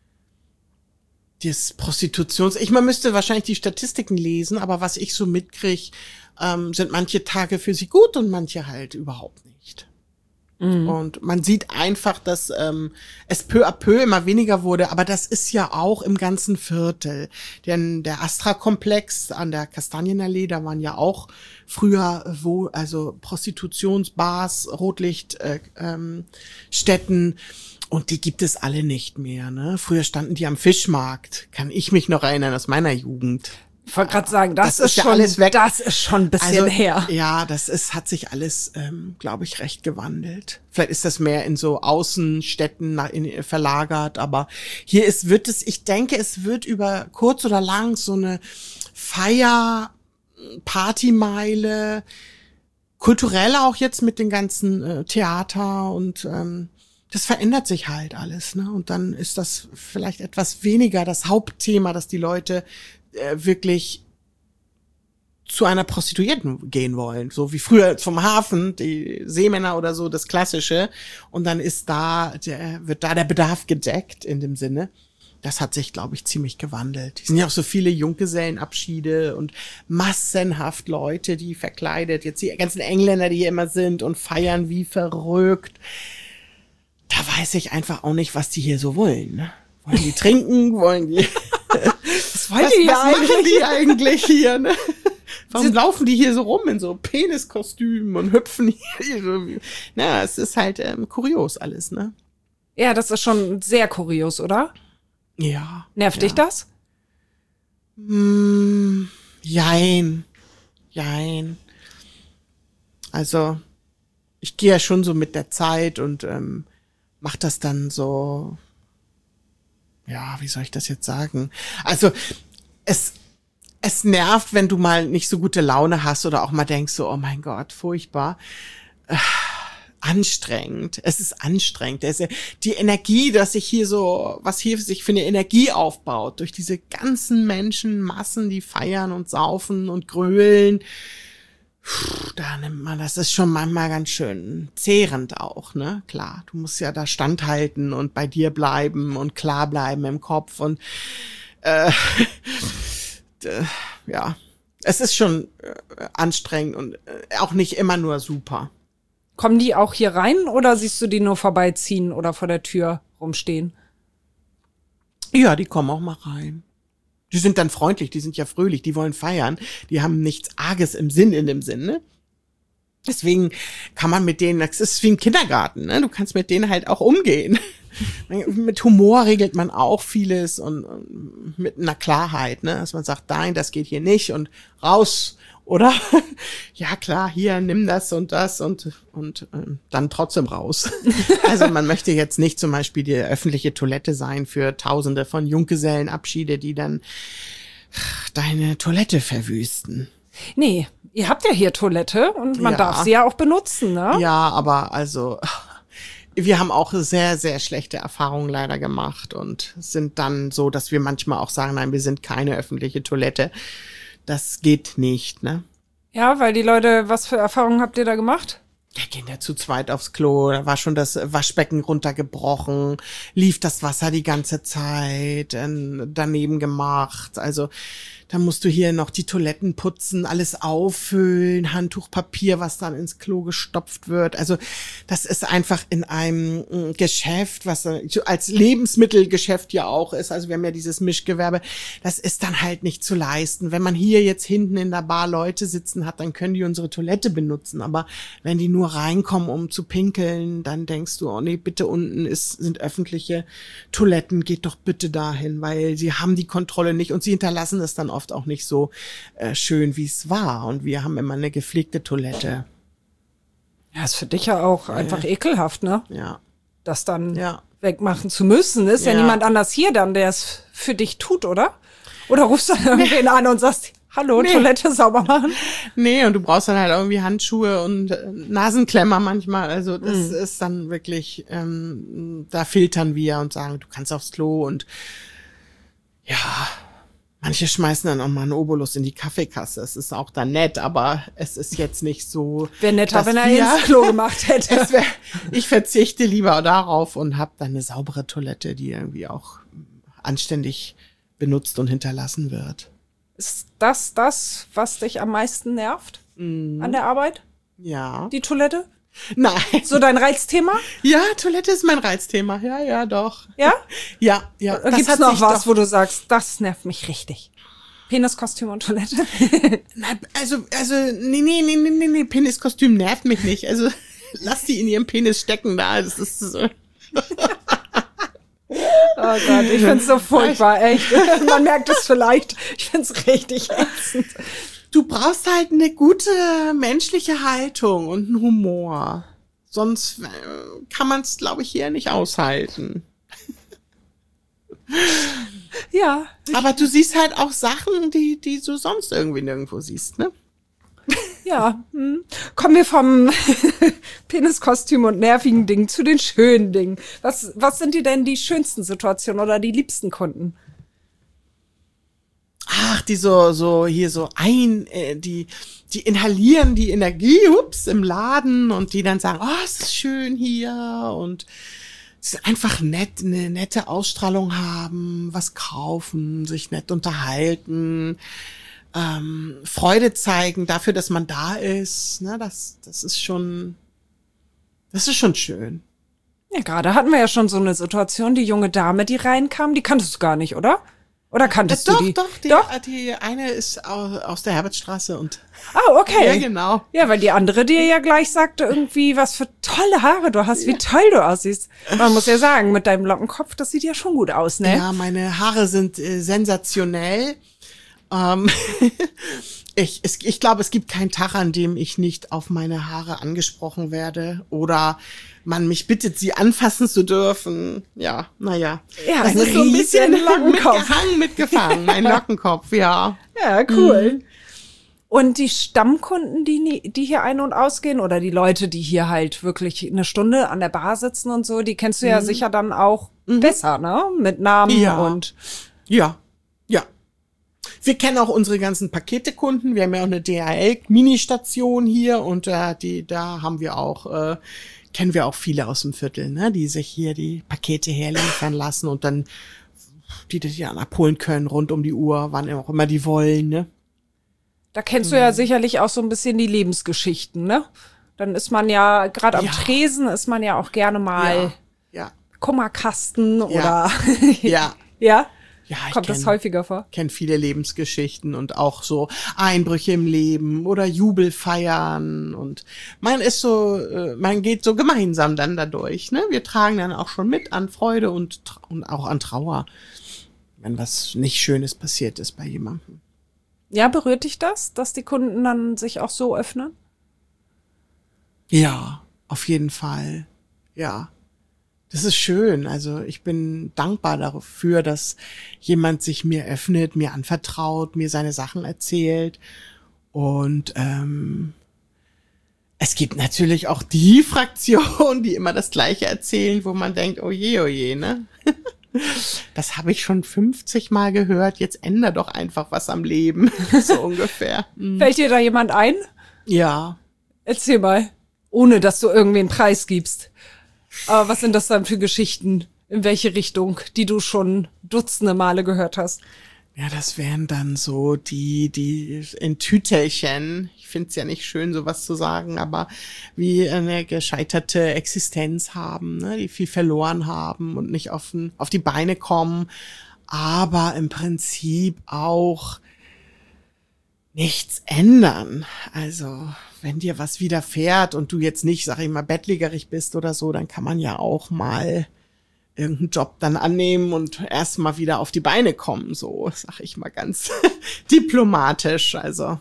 C: das Prostitutions... Ich, man müsste wahrscheinlich die Statistiken lesen, aber was ich so mitkriege, ähm, sind manche Tage für sie gut und manche halt überhaupt nicht. Mhm. Und man sieht einfach, dass ähm, es peu à peu immer weniger wurde, aber das ist ja auch im ganzen Viertel. Denn der Astra-Komplex an der Kastanienallee, da waren ja auch früher wo also Prostitutionsbars, Rotlichtstätten, äh, ähm, Städten. Und die gibt es alle nicht mehr, ne? Früher standen die am Fischmarkt. Kann ich mich noch erinnern aus meiner Jugend.
B: Ich wollte gerade sagen, das,
C: das
B: ist,
C: ist
B: schon,
C: ja alles weg.
B: Das ist schon ein bisschen
C: also,
B: her.
C: Ja, das ist, hat sich alles, ähm, glaube ich, recht gewandelt. Vielleicht ist das mehr in so Außenstädten nach, in, verlagert, aber hier ist, wird es, ich denke, es wird über kurz oder lang so eine Feier, Partymeile, kulturell auch jetzt mit den ganzen äh, Theater und ähm, das verändert sich halt alles, ne? Und dann ist das vielleicht etwas weniger das Hauptthema, dass die Leute äh, wirklich zu einer Prostituierten gehen wollen. So wie früher vom Hafen, die Seemänner oder so, das Klassische. Und dann ist da, der, wird da der Bedarf gedeckt in dem Sinne. Das hat sich, glaube ich, ziemlich gewandelt. Es sind ja auch so viele Junggesellenabschiede und massenhaft Leute, die verkleidet, jetzt die ganzen Engländer, die hier immer sind und feiern wie verrückt. Da weiß ich einfach auch nicht, was die hier so wollen. Ne? Wollen die trinken? Wollen die?
B: Was wollen
C: was,
B: die
C: was
B: eigentlich?
C: machen die eigentlich hier? Ne? Warum laufen die hier so rum in so Peniskostümen und hüpfen hier so? Na, es ist halt ähm, kurios alles, ne?
B: Ja, das ist schon sehr kurios, oder?
C: Ja.
B: Nervt
C: ja.
B: dich das?
C: Mm, jein. Jein. Also, ich gehe ja schon so mit der Zeit und ähm, mach das dann so, ja, wie soll ich das jetzt sagen? Also, es, es nervt, wenn du mal nicht so gute Laune hast oder auch mal denkst so, oh mein Gott, furchtbar. Äh, anstrengend. Es ist anstrengend. Es ist die Energie, dass sich hier so, was hier sich für eine Energie aufbaut, durch diese ganzen Menschenmassen, die feiern und saufen und grölen. Puh, da nimmt man, das ist schon manchmal ganz schön zehrend auch, ne? Klar, du musst ja da standhalten und bei dir bleiben und klar bleiben im Kopf und äh, äh, ja, es ist schon äh, anstrengend und äh, auch nicht immer nur super.
B: Kommen die auch hier rein oder siehst du die nur vorbeiziehen oder vor der Tür rumstehen?
C: Ja, die kommen auch mal rein. Die sind dann freundlich, die sind ja fröhlich, die wollen feiern, die haben nichts Arges im Sinn in dem Sinn, ne? Deswegen kann man mit denen, das ist wie ein Kindergarten, ne? Du kannst mit denen halt auch umgehen. Mit Humor regelt man auch vieles und, und mit einer Klarheit, ne? Dass man sagt, nein, das geht hier nicht und raus, oder? Ja, klar, hier, nimm das und das und und ähm, dann trotzdem raus. Also man möchte jetzt nicht zum Beispiel die öffentliche Toilette sein für Tausende von Junggesellenabschiede, die dann deine Toilette verwüsten.
B: Nee, ihr habt ja hier Toilette und man
C: Ja.
B: darf sie ja auch benutzen, ne?
C: Ja, aber also wir haben auch sehr, sehr schlechte Erfahrungen leider gemacht und sind dann so, dass wir manchmal auch sagen, nein, wir sind keine öffentliche Toilette. Das geht nicht, ne?
B: Ja, weil die Leute, was für Erfahrungen habt ihr da gemacht?
C: Wir gehen ja zu zweit aufs Klo, da war schon das Waschbecken runtergebrochen, lief das Wasser die ganze Zeit, äh, daneben gemacht, also da musst du hier noch die Toiletten putzen, alles auffüllen, Handtuch, Papier, was dann ins Klo gestopft wird. Also das ist einfach in einem Geschäft, was als Lebensmittelgeschäft ja auch ist. Also wir haben ja dieses Mischgewerbe. Das ist dann halt nicht zu leisten. Wenn man hier jetzt hinten in der Bar Leute sitzen hat, dann können die unsere Toilette benutzen. Aber wenn die nur reinkommen, um zu pinkeln, dann denkst du, oh nee, bitte unten ist, sind öffentliche Toiletten, geht doch bitte dahin, weil sie haben die Kontrolle nicht und sie hinterlassen es dann oft auch nicht so äh, schön, wie es war. Und wir haben immer eine gepflegte Toilette.
B: Ja, ist für dich ja auch ja. einfach ekelhaft, ne?
C: Ja.
B: Das dann
C: ja.
B: wegmachen zu müssen. Ist ja. ja niemand anders hier dann, der es für dich tut, oder? Oder rufst du dann irgendwen an und sagst, hallo, nee. Toilette sauber machen?
C: Nee, und du brauchst dann halt irgendwie Handschuhe und äh, Nasenklemmer manchmal. Also das mhm. ist dann wirklich, ähm, da filtern wir und sagen, du kannst aufs Klo und ja, manche schmeißen dann auch mal einen Obolus in die Kaffeekasse. Es ist auch dann nett, aber es ist jetzt nicht so.
B: Wäre netter, wenn er ins Klo gemacht hätte.
C: Es wär, ich verzichte lieber darauf und habe dann eine saubere Toilette, die irgendwie auch anständig benutzt und hinterlassen wird.
B: Ist das das, was dich am meisten nervt
C: mm.
B: an der Arbeit?
C: Ja.
B: Die Toilette?
C: Nein.
B: So dein Reizthema?
C: Ja, Toilette ist mein Reizthema. Ja, ja, doch.
B: Ja?
C: Ja, ja.
B: Das Gibt's hat noch was, doch wo du sagst, das nervt mich richtig? Peniskostüm und Toilette?
C: Nein, also, also, nee, nee, nee, nee, nee, nee, Peniskostüm nervt mich nicht. Also, lass die in ihrem Penis stecken da. Das ist so.
B: Oh Gott, ich find's so furchtbar, echt. Man merkt es vielleicht. Ich find's richtig ätzend.
C: Du brauchst halt eine gute menschliche Haltung und einen Humor. Sonst kann man es, glaube ich, hier nicht aushalten.
B: Ja.
C: Aber du siehst halt auch Sachen, die, die du sonst irgendwie nirgendwo siehst, ne?
B: Ja. Hm. Kommen wir vom Peniskostüm und nervigen Dingen zu den schönen Dingen. Was, was sind dir denn die schönsten Situationen oder die liebsten Kunden?
C: Ach, die so, so, hier so ein, äh, die, die inhalieren die Energie, ups, im Laden und die dann sagen, oh, es ist schön hier und es ist einfach nett, eine nette Ausstrahlung haben, was kaufen, sich nett unterhalten, ähm, Freude zeigen dafür, dass man da ist, ne, das, das ist schon, das ist schon schön.
B: Ja, gerade hatten wir ja schon so eine Situation, die junge Dame, die reinkam, die kanntest du gar nicht, oder? Oder kanntest
C: äh, doch,
B: du die?
C: Doch, die, doch, die eine ist aus der Herbertstraße und.
B: Ah, okay.
C: Ja, genau.
B: Ja, weil die andere dir ja gleich sagte irgendwie, was für tolle Haare du hast, wie toll du aussiehst. Man muss ja sagen, mit deinem Lockenkopf, das sieht ja schon gut aus, ne?
C: Ja, meine Haare sind äh, sensationell. Ähm, ich, es, ich glaube, es gibt keinen Tag, an dem ich nicht auf meine Haare angesprochen werde oder man mich bittet, sie anfassen zu dürfen. Ja, naja.
B: Ja,
C: das ist so ein bisschen mitgehangen, mitgefangen, mein Lockenkopf, ja.
B: Ja, cool. Mhm. Und die Stammkunden, die, die hier ein- und ausgehen oder die Leute, die hier halt wirklich eine Stunde an der Bar sitzen und so, die kennst du ja mhm. sicher dann auch mhm. besser, ne? Mit Namen
C: ja.
B: und.
C: Ja, ja. Wir kennen auch unsere ganzen Paketekunden. Wir haben ja auch eine D H L-Mini-Station hier und äh, die, da haben wir auch, äh, kennen wir auch viele aus dem Viertel, ne, die sich hier die Pakete herliefern lassen und dann die die dann abholen können rund um die Uhr, wann auch immer die wollen, ne.
B: Da kennst du ja sicherlich auch so ein bisschen die Lebensgeschichten, ne? Dann ist man ja, gerade am
C: ja.
B: Tresen ist man ja auch gerne mal
C: ja. Ja.
B: Kummerkasten
C: ja.
B: oder
C: ja.
B: ja.
C: Ja, ich
B: Kommt
C: kenn,
B: das häufiger vor?
C: Kenn viele Lebensgeschichten und auch so Einbrüche im Leben oder Jubelfeiern und man ist so, man geht so gemeinsam dann dadurch, ne? Wir tragen dann auch schon mit an Freude und, und auch an Trauer, wenn was nicht Schönes passiert ist bei jemandem.
B: Ja, berührt dich das, dass die Kunden dann sich auch so öffnen?
C: Ja, auf jeden Fall. Ja. Das ist schön. Also ich bin dankbar dafür, dass jemand sich mir öffnet, mir anvertraut, mir seine Sachen erzählt. Und ähm, es gibt natürlich auch die Fraktion, die immer das Gleiche erzählen, wo man denkt, oh je, oh je, ne? Das habe ich schon fünfzig Mal gehört. Jetzt änder doch einfach was am Leben, so ungefähr.
B: Fällt dir da jemand ein?
C: Ja.
B: Erzähl mal. ohne dass du irgendwen preisgibst. Aber was sind das dann für Geschichten? In welche Richtung, die du schon dutzende Male gehört hast?
C: Ja, das wären dann so die, die in Tütelchen. Ich find's ja nicht schön, sowas zu sagen, aber wie eine gescheiterte Existenz haben, ne, die viel verloren haben und nicht auf, auf die Beine kommen, aber im Prinzip auch nichts ändern. Also, wenn dir was widerfährt und du jetzt nicht, sag ich mal, bettlägerig bist oder so, dann kann man ja auch mal irgendeinen Job dann annehmen und erst mal wieder auf die Beine kommen, so, sag ich mal ganz diplomatisch. Also,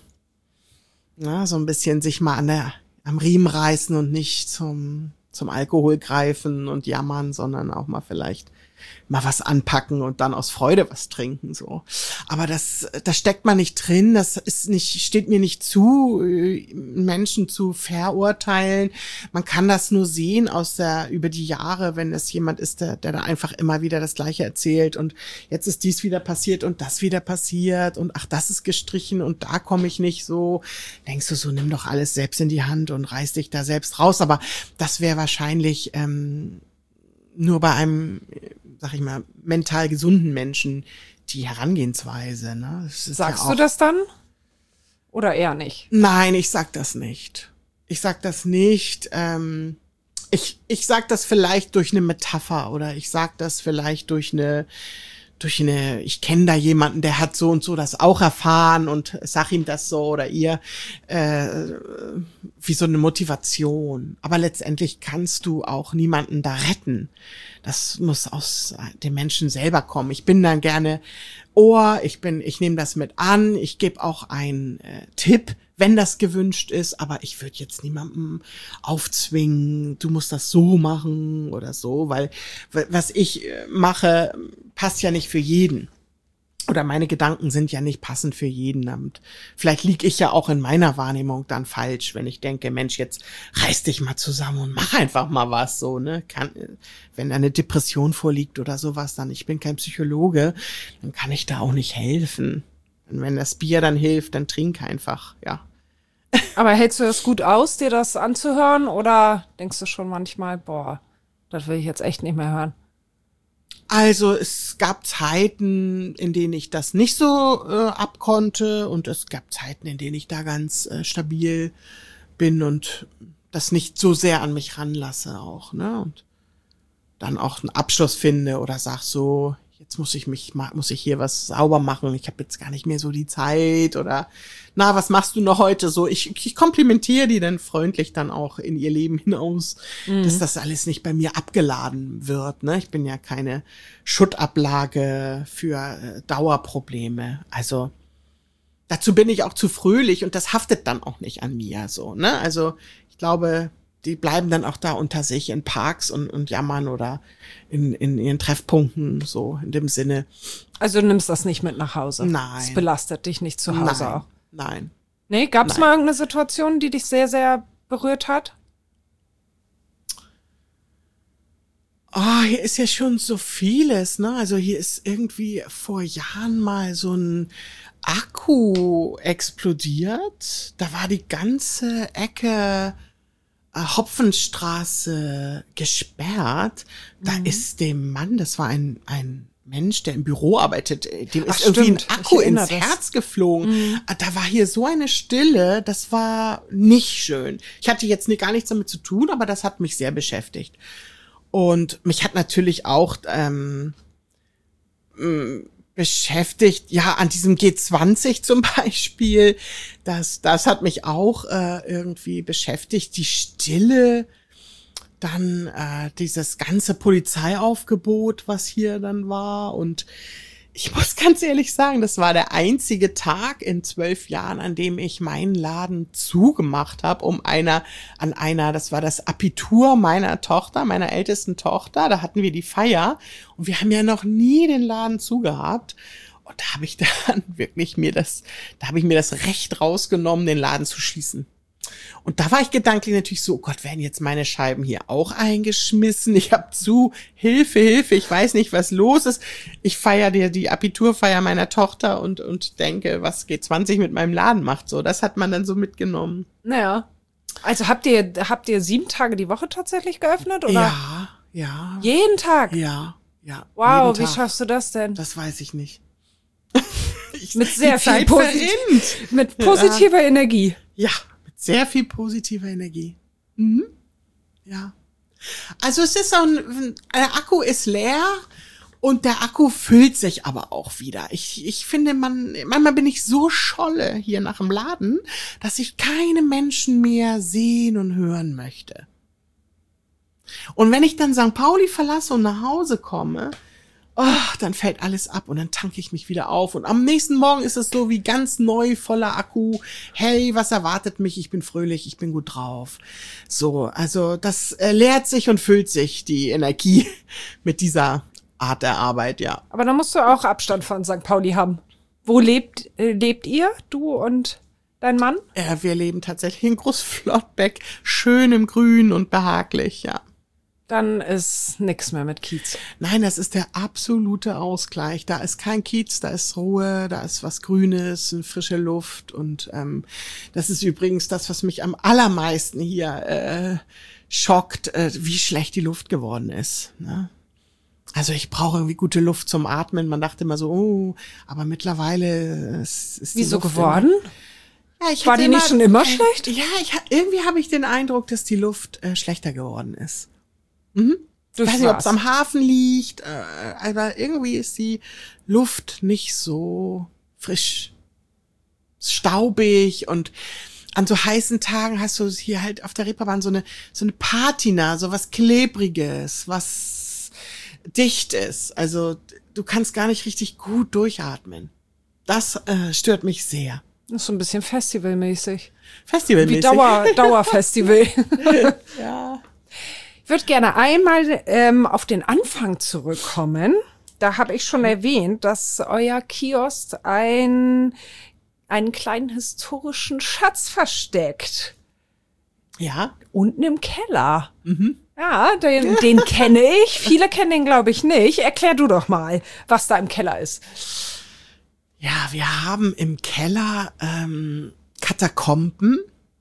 C: ja, so ein bisschen sich mal an der, am Riemen reißen und nicht zum, zum Alkohol greifen und jammern, sondern auch mal vielleicht mal was anpacken und dann aus Freude was trinken, so. Aber das, das steckt man nicht drin, das ist nicht, steht mir nicht zu, Menschen zu verurteilen. Man kann das nur sehen aus der, über die Jahre, wenn es jemand ist, der, der da einfach immer wieder das Gleiche erzählt und jetzt ist dies wieder passiert und das wieder passiert und ach, das ist gestrichen und da komme ich nicht so. Denkst du so, nimm doch alles selbst in die Hand und reiß dich da selbst raus. Aber das wäre wahrscheinlich, ähm, nur bei einem, sag ich mal, mental gesunden Menschen die Herangehensweise. Ne?
B: Sagst
C: ja
B: du das dann? Oder eher nicht?
C: Nein, ich sag das nicht. Ich sag das nicht. Ähm, ich, ich sag das vielleicht durch eine Metapher oder ich sag das vielleicht durch eine, durch eine, ich kenne da jemanden, der hat so und so das auch erfahren und sag ihm das so oder ihr, äh, wie so eine Motivation. Aber letztendlich kannst du auch niemanden da retten. Das muss aus dem Menschen selber kommen. Ich bin dann gerne Ohr, ich bin, ich nehme das mit an, ich gebe auch einen äh, Tipp, wenn das gewünscht ist, aber ich würde jetzt niemandem aufzwingen, du musst das so machen oder so, weil was ich mache, passt ja nicht für jeden. Oder meine Gedanken sind ja nicht passend für jeden. Und vielleicht liege ich ja auch in meiner Wahrnehmung dann falsch, wenn ich denke, Mensch, jetzt reiß dich mal zusammen und mach einfach mal was so, ne? Kann, wenn eine Depression vorliegt oder sowas, dann, ich bin kein Psychologe, dann kann ich da auch nicht helfen. Und wenn das Bier dann hilft, dann trink einfach, ja.
B: Aber hältst du das gut aus, dir das anzuhören? Oder denkst du schon manchmal, boah, das will ich jetzt echt nicht mehr hören?
C: Also es gab Zeiten, in denen ich das nicht so äh, abkonnte und es gab Zeiten, in denen ich da ganz äh, stabil bin und das nicht so sehr an mich ranlasse auch, ne? Und dann auch einen Abschluss finde oder sag so, jetzt muss ich mich, muss ich hier was sauber machen, ich habe jetzt gar nicht mehr so die Zeit oder na, was machst du noch heute so? Ich, ich komplimentiere die dann freundlich dann auch in ihr Leben hinaus, mhm. dass das alles nicht bei mir abgeladen wird, ne? Ich bin ja keine Schuttablage für äh, Dauerprobleme, also dazu bin ich auch zu fröhlich und das haftet dann auch nicht an mir so, ne? Also ich glaube, die bleiben dann auch da unter sich in Parks und, und jammern oder in, in ihren Treffpunkten, so in dem Sinne.
B: Also du nimmst das nicht mit nach Hause?
C: Nein.
B: Es belastet dich nicht zu Hause
C: Nein.
B: auch?
C: Nein.
B: Nee, gab es mal irgendeine Situation, die dich sehr, sehr berührt hat?
C: Oh, hier ist ja schon so vieles, ne? Also hier ist irgendwie vor Jahren mal so ein Akku explodiert. Da war die ganze Ecke Hopfenstraße gesperrt. Da mhm. ist dem Mann, das war ein ein Mensch, der im Büro arbeitet, dem
B: Ach,
C: ist irgendwie
B: stimmt.
C: ein Akku ins
B: das.
C: Herz geflogen.
B: Mhm.
C: Da war hier so eine Stille, das war nicht schön. Ich hatte jetzt nie, gar nichts damit zu tun, aber das hat mich sehr beschäftigt. Und mich hat natürlich auch ähm, beschäftigt, ja, an diesem G zwanzig zum Beispiel, das, das hat mich auch äh, irgendwie beschäftigt, die Stille, dann äh, dieses ganze Polizeiaufgebot, was hier dann war und ich muss ganz ehrlich sagen, das war der einzige Tag in zwölf Jahren, an dem ich meinen Laden zugemacht habe, um einer, an einer, das war das Abitur meiner Tochter, meiner ältesten Tochter, da hatten wir die Feier und wir haben ja noch nie den Laden zugehabt und da habe ich dann wirklich mir das, da habe ich mir das Recht rausgenommen, den Laden zu schließen. Und da war ich gedanklich natürlich so, oh Gott, werden jetzt meine Scheiben hier auch eingeschmissen? Ich hab zu, Hilfe, Hilfe, ich weiß nicht, was los ist. Ich feiere dir die Abiturfeier meiner Tochter und und denke, was G zwanzig mit meinem Laden macht. So, das hat man dann so mitgenommen.
B: Naja. Also habt ihr, habt ihr sieben Tage die Woche tatsächlich geöffnet, oder?
C: Ja, ja.
B: Jeden Tag?
C: Ja, ja.
B: Wow, wie
C: jeden Tag.
B: schaffst du das denn?
C: Das weiß ich nicht. Ich,
B: Mit sehr
C: die
B: viel
C: Zeit
B: Posit-
C: verrinnt.
B: Mit positiver Energie.
C: Ja, mit sehr viel positiver Energie. Mhm. Ja. Also es ist so ein, der Akku ist leer und der Akku füllt sich aber auch wieder. Ich, ich finde, man, manchmal bin ich so scholle hier nach dem Laden, dass ich keine Menschen mehr sehen und hören möchte. Und wenn ich dann Sankt Pauli verlasse und nach Hause komme, oh, dann fällt alles ab und dann tanke ich mich wieder auf. Und am nächsten Morgen ist es so wie ganz neu, voller Akku. Hey, was erwartet mich? Ich bin fröhlich, ich bin gut drauf. So, also das äh, leert sich und füllt sich, die Energie mit dieser Art der Arbeit, ja.
B: Aber dann musst du auch Abstand von Sankt Pauli haben. Wo lebt, äh, lebt ihr, du und dein Mann?
C: Ja, wir leben tatsächlich in Großflottbeck, schön im Grün und behaglich, ja.
B: Dann ist nix mehr mit Kiez.
C: Nein, das ist der absolute Ausgleich. Da ist kein Kiez, da ist Ruhe, da ist was Grünes, eine frische Luft. Und ähm, das ist übrigens das, was mich am allermeisten hier äh, schockt, äh, wie schlecht die Luft geworden ist. Ne? Also ich brauche irgendwie gute Luft zum Atmen. Man dachte immer so, oh, aber mittlerweile ist, ist die
B: Wieso
C: Luft
B: geworden?
C: Immer, ja, ich
B: War
C: hatte
B: die nicht
C: immer,
B: schon immer
C: äh,
B: schlecht?
C: Ja, ich, irgendwie habe ich den Eindruck, dass die Luft äh, schlechter geworden ist. Mhm. Ich
B: Durch
C: weiß nicht, ob
B: was?
C: es am Hafen liegt, äh, aber irgendwie ist die Luft nicht so frisch, staubig und an so heißen Tagen hast du hier halt auf der Reeperbahn so eine so eine Patina, so was Klebriges, was dicht ist. Also du kannst gar nicht richtig gut durchatmen. Das äh, stört mich sehr.
B: Das ist so ein bisschen festivalmäßig.
C: Festivalmäßig.
B: Wie Dauer, Dauerfestival.
C: Ja.
B: Ich würde gerne einmal ähm, auf den Anfang zurückkommen. Da habe ich schon erwähnt, dass euer Kiosk ein, einen kleinen historischen Schatz versteckt.
C: Ja.
B: Unten im Keller.
C: Mhm.
B: Ja, den, den kenne ich. Viele kennen den, glaube ich, nicht. Erklär du doch mal, was da im Keller ist.
C: Ja, wir haben im Keller ähm, Katakomben.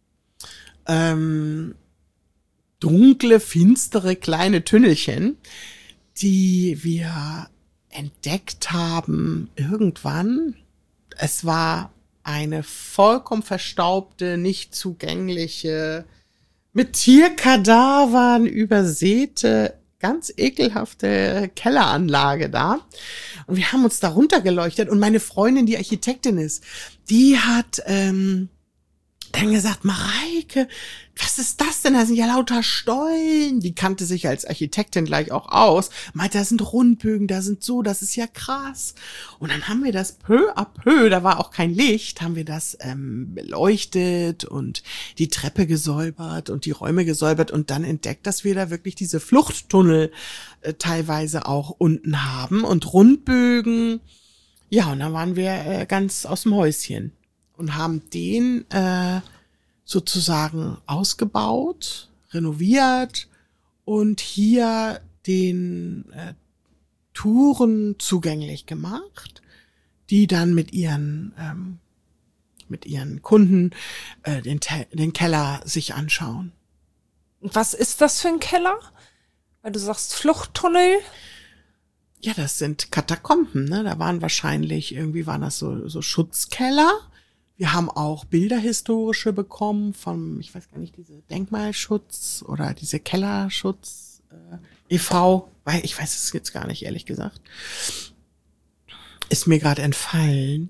C: Ähm, dunkle, finstere, kleine Tünnelchen, die wir entdeckt haben irgendwann. Es war eine vollkommen verstaubte, nicht zugängliche, mit Tierkadavern übersäte, ganz ekelhafte Kelleranlage da. Und wir haben uns da runtergeleuchtet und meine Freundin, die Architektin ist, die hat ähm, dann gesagt, Mareike, was ist das denn? Da sind ja lauter Stollen. Die kannte sich als Architektin gleich auch aus. Meinte, da sind Rundbögen, da sind so, das ist ja krass. Und dann haben wir das peu à peu, da war auch kein Licht, haben wir das ähm, beleuchtet und die Treppe gesäubert und die Räume gesäubert und dann entdeckt, dass wir da wirklich diese Fluchttunnel äh, teilweise auch unten haben und Rundbögen. Ja, und dann waren wir äh, ganz aus dem Häuschen. Und haben den äh, sozusagen ausgebaut, renoviert und hier den äh, Touren zugänglich gemacht, die dann mit ihren ähm, mit ihren Kunden äh, den, Te- den Keller sich anschauen.
B: Was ist das für ein Keller? Weil du sagst Fluchttunnel.
C: Ja, das sind Katakomben, ne? Da waren wahrscheinlich, irgendwie waren das so, so Schutzkeller. Wir haben auch Bilder historische bekommen vom, ich weiß gar nicht, diese Denkmalschutz oder diese Kellerschutz äh, e V, weil ich weiß es jetzt gar nicht, ehrlich gesagt. Ist mir gerade entfallen.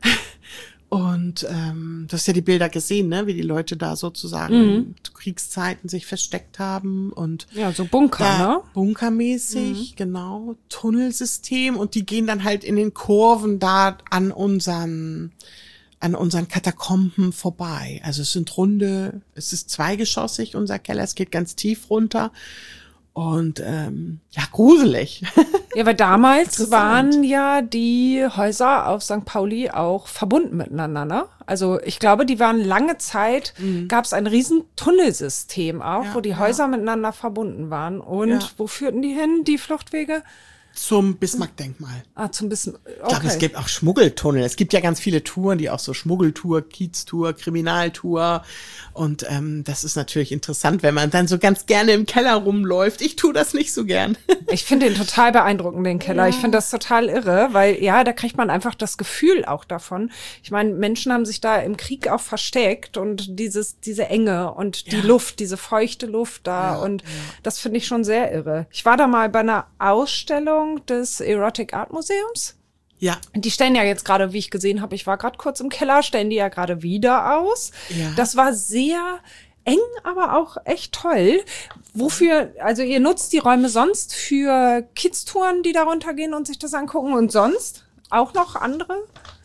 C: Und ähm, du hast ja die Bilder gesehen, ne, wie die Leute da sozusagen
B: Mhm.
C: zu Kriegszeiten sich versteckt haben und
B: Ja, so Bunker,
C: da,
B: ne?
C: bunkermäßig, genau, Tunnelsystem und die gehen dann halt in den Kurven da an unseren an unseren Katakomben vorbei. Also es sind runde, es ist zweigeschossig, unser Keller, es geht ganz tief runter und ähm, ja, gruselig.
B: Ja, weil damals
C: Interessant.
B: waren ja die Häuser auf Sankt Pauli auch verbunden miteinander, ne? Also ich glaube, die waren lange Zeit, gab es ein riesen Tunnelsystem auch,
C: Ja,
B: wo die
C: ja.
B: Häuser miteinander verbunden waren. Und
C: Ja.
B: wo führten die hin, die Fluchtwege?
C: Zum Bismarck-Denkmal.
B: Ah, zum bisschen. Okay.
C: Ich glaube, es gibt auch Schmuggeltunnel. Es gibt ja ganz viele Touren, die auch so Schmuggeltour, Kieztour, Kriminaltour. Und ähm, das ist natürlich interessant, wenn man dann so ganz gerne im Keller rumläuft. Ich tue das nicht so gern.
B: Ich finde den total beeindruckend, den Keller. Ja. Ich finde das total irre, weil ja, da kriegt man einfach das Gefühl auch davon. Ich meine, Menschen haben sich da im Krieg auch versteckt und dieses diese Enge und die ja. Luft, diese feuchte Luft da. Ja, und ja. das finde ich schon sehr irre. Ich war da mal bei einer Ausstellung des Erotic Art Museums.
C: Ja.
B: Die stellen ja jetzt gerade, wie ich gesehen habe, ich war gerade kurz im Keller, stellen die ja gerade wieder aus.
C: Ja.
B: Das war sehr eng, aber auch echt toll. Wofür, also ihr nutzt die Räume sonst für Kids-Touren, die da runtergehen und sich das angucken und sonst auch noch andere?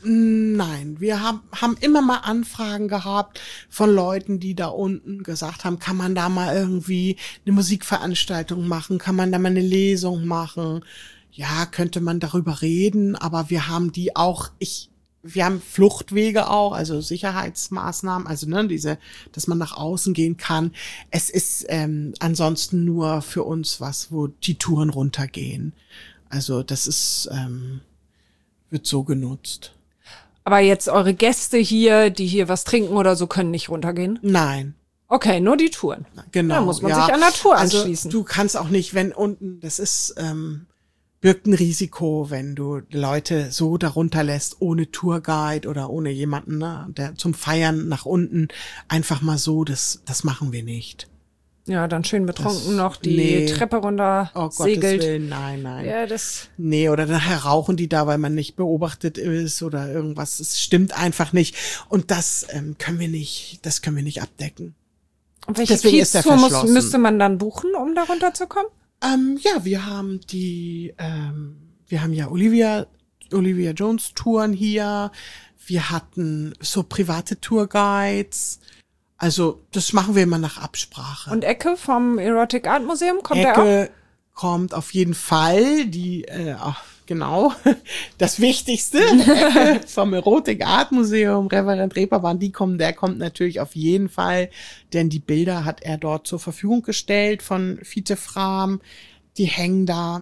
C: Nein, wir haben, haben immer mal Anfragen gehabt von Leuten, die da unten gesagt haben, kann man da mal irgendwie eine Musikveranstaltung machen, kann man da mal eine Lesung machen? Ja, könnte man darüber reden, aber wir haben die auch, ich, wir haben Fluchtwege auch, also Sicherheitsmaßnahmen, also ne, diese, dass man nach außen gehen kann. Es ist ähm, ansonsten nur für uns was, wo die Touren runtergehen. Also das ist, ähm, wird so genutzt.
B: Aber jetzt eure Gäste hier, die hier was trinken oder so, können nicht runtergehen?
C: Nein.
B: Okay, nur die Touren.
C: Genau.
B: Da muss man
C: ja.
B: sich an der Tour
C: also
B: anschließen.
C: Du kannst auch nicht, wenn unten, das ist, ähm, birgt ein Risiko, wenn du Leute so darunter lässt, ohne Tourguide oder ohne jemanden, ne, der zum Feiern nach unten, einfach mal so, das, das machen wir nicht.
B: Ja, dann schön betrunken das, noch die
C: nee.
B: Treppe runter
C: oh,
B: segelt.
C: Gottes Willen, nein, nein.
B: Ja, das.
C: Nee, oder nachher rauchen die da, weil man nicht beobachtet ist oder irgendwas. Es stimmt einfach nicht. Und das ähm, können wir nicht, das können wir nicht abdecken.
B: Und welche
C: Deswegen ist der
B: Kieztour muss,
C: verschlossen.
B: müsste man dann buchen, um da runterzukommen?
C: Ähm, ja, wir haben die, ähm, wir haben ja Olivia, Olivia Jones Touren hier. Wir hatten so private Tourguides. Also, das machen wir immer nach Absprache.
B: Und Ecke vom Erotic Art Museum, kommt
C: Ecke
B: der auch?
C: Kommt auf jeden Fall. Die, äh, ach, genau, das Wichtigste vom Erotic Art Museum, Reverend Reeperbahn, die kommen, der kommt natürlich auf jeden Fall, denn die Bilder hat er dort zur Verfügung gestellt von Fiete Frahm. Die hängen da.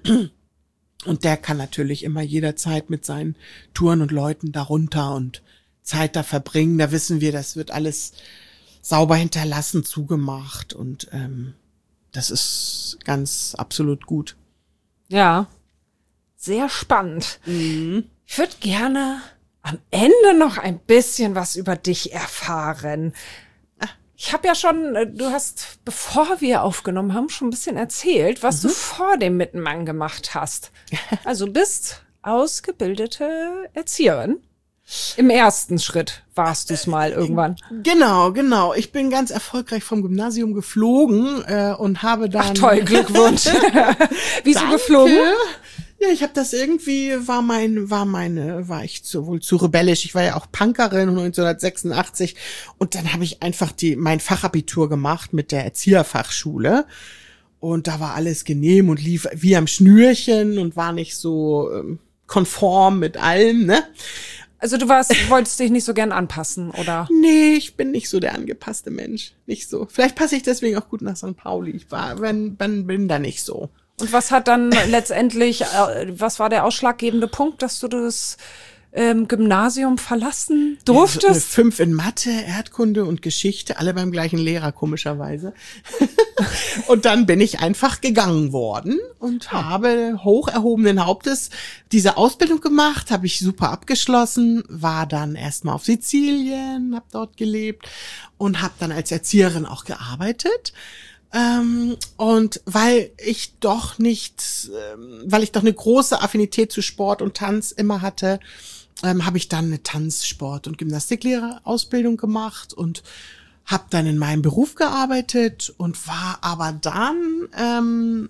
C: Und der kann natürlich immer jederzeit mit seinen Touren und Leuten darunter und Zeit da verbringen. Da wissen wir, das wird alles sauber hinterlassen, zugemacht und ähm, das ist ganz absolut gut.
B: Ja, sehr spannend.
C: Mhm.
B: Ich würde gerne am Ende noch ein bisschen was über dich erfahren. Ich habe ja schon, du hast, bevor wir aufgenommen haben, schon ein bisschen erzählt, was mhm. du vor dem Mittenmann gemacht hast. Also bist ausgebildete Erzieherin. Im ersten Schritt warst du es mal irgendwann.
C: Genau, genau. Ich bin ganz erfolgreich vom Gymnasium geflogen äh, und habe dann...
B: Ach toll, Glückwunsch. Wieso
C: Danke.
B: geflogen?
C: Ja, ich habe das irgendwie, war mein, war meine, war ich zu, wohl zu rebellisch. Ich war ja auch Punkerin neunzehnhundertsechsundachtzig und dann habe ich einfach die mein Fachabitur gemacht mit der Erzieherfachschule. Und da war alles genehm und lief wie am Schnürchen und war nicht so ähm, konform mit allem, ne?
B: Also du warst, wolltest dich nicht so gern anpassen, oder?
C: Nee, ich bin nicht so der angepasste Mensch. Nicht so. Vielleicht passe ich deswegen auch gut nach Sankt Pauli. Ich war, wenn, wenn, bin da nicht so.
B: Und was hat dann letztendlich, äh, was war der ausschlaggebende Punkt, dass du das ähm, Gymnasium verlassen durftest?
C: Ja, so fünf in Mathe, Erdkunde und Geschichte, alle beim gleichen Lehrer, komischerweise. Und dann bin ich einfach gegangen worden und habe hoch erhobenen Hauptes diese Ausbildung gemacht, habe ich super abgeschlossen, war dann erstmal auf Sizilien, habe dort gelebt und habe dann als Erzieherin auch gearbeitet. Ähm, und weil ich doch nicht, ähm, weil ich doch eine große Affinität zu Sport und Tanz immer hatte, ähm, habe ich dann eine Tanz-, Sport- und Gymnastiklehrerausbildung gemacht und habe dann in meinem Beruf gearbeitet und war aber dann ähm,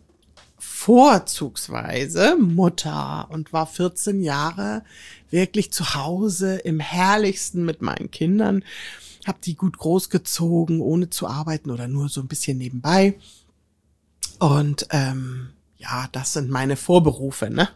C: vorzugsweise Mutter und war vierzehn Jahre wirklich zu Hause im Herrlichsten mit meinen Kindern. Hab die gut großgezogen, ohne zu arbeiten oder nur so ein bisschen nebenbei. Und ähm, ja, das sind meine Vorberufe, ne?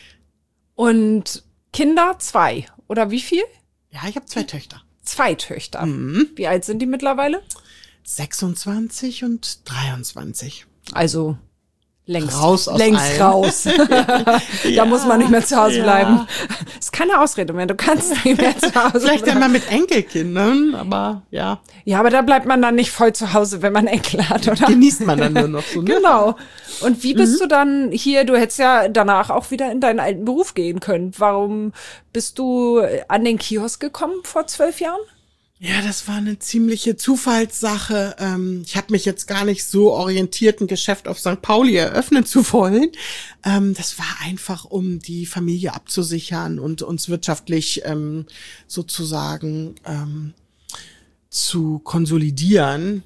B: Und Kinder zwei, oder wie viel?
C: Ja, ich habe zwei Töchter.
B: Zwei Töchter.
C: Mhm.
B: Wie alt sind die mittlerweile?
C: sechsundzwanzig und dreiundzwanzig.
B: Also längst
C: raus aus
B: längst
C: allem.
B: raus. Da
C: Ja,
B: muss man nicht mehr zu Hause
C: ja.
B: bleiben. Ist keine Ausrede mehr. Du kannst nicht mehr zu Hause
C: Vielleicht
B: bleiben.
C: einmal mit Enkelkindern, aber ja,
B: Ja, aber da bleibt man dann nicht voll zu Hause, wenn man Enkel hat, oder?
C: genießt man dann nur noch so. Ne?
B: Genau. Und wie bist du dann hier? Du hättest ja danach auch wieder in deinen alten Beruf gehen können. Warum bist du an den Kiosk gekommen vor zwölf Jahren?
C: Ja, das war eine ziemliche Zufallssache. Ähm, ich habe mich jetzt gar nicht so orientiert, ein Geschäft auf Sankt Pauli eröffnen zu wollen. Ähm, das war einfach, um die Familie abzusichern und uns wirtschaftlich ähm, sozusagen ähm, zu konsolidieren,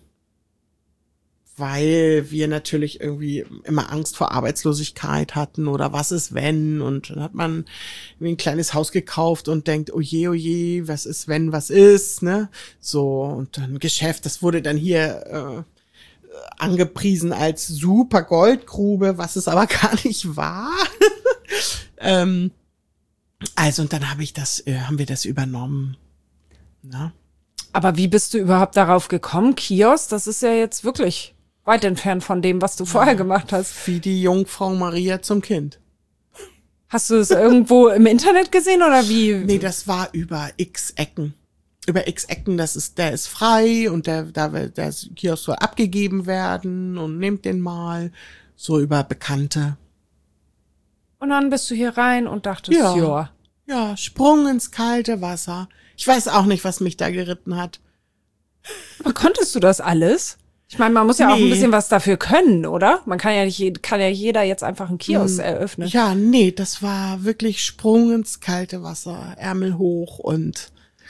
C: weil wir natürlich irgendwie immer Angst vor Arbeitslosigkeit hatten oder was ist wenn, und dann hat man irgendwie ein kleines Haus gekauft und denkt, oh je, oh je, was ist wenn, was ist, ne, so, und dann Geschäft, das wurde dann hier äh, angepriesen als super Goldgrube, was es aber gar nicht war. ähm, also, und dann habe ich das, äh, haben wir das übernommen, ne?
B: Aber wie bist du überhaupt darauf gekommen? Kiosk, das ist ja jetzt wirklich weit entfernt von dem, was du vorher gemacht hast.
C: Wie die Jungfrau Maria zum Kind.
B: Hast du es irgendwo im Internet gesehen oder wie?
C: Nee, das war über x Ecken. Über x Ecken, das ist, der ist frei und der, der, der Kiosk soll abgegeben werden und nehmt den mal. So über Bekannte.
B: Und dann bist du hier rein und dachtest, ja.
C: Ja. Ja, Sprung ins kalte Wasser. Ich weiß auch nicht, was mich da geritten hat.
B: Aber konntest du das alles? Ich meine, man muss ja auch ein
C: Nee.
B: bisschen was dafür können, oder? Man kann ja nicht, kann ja jeder jetzt einfach einen Kiosk eröffnen.
C: Ja, nee, das war wirklich Sprung ins kalte Wasser, Ärmel hoch und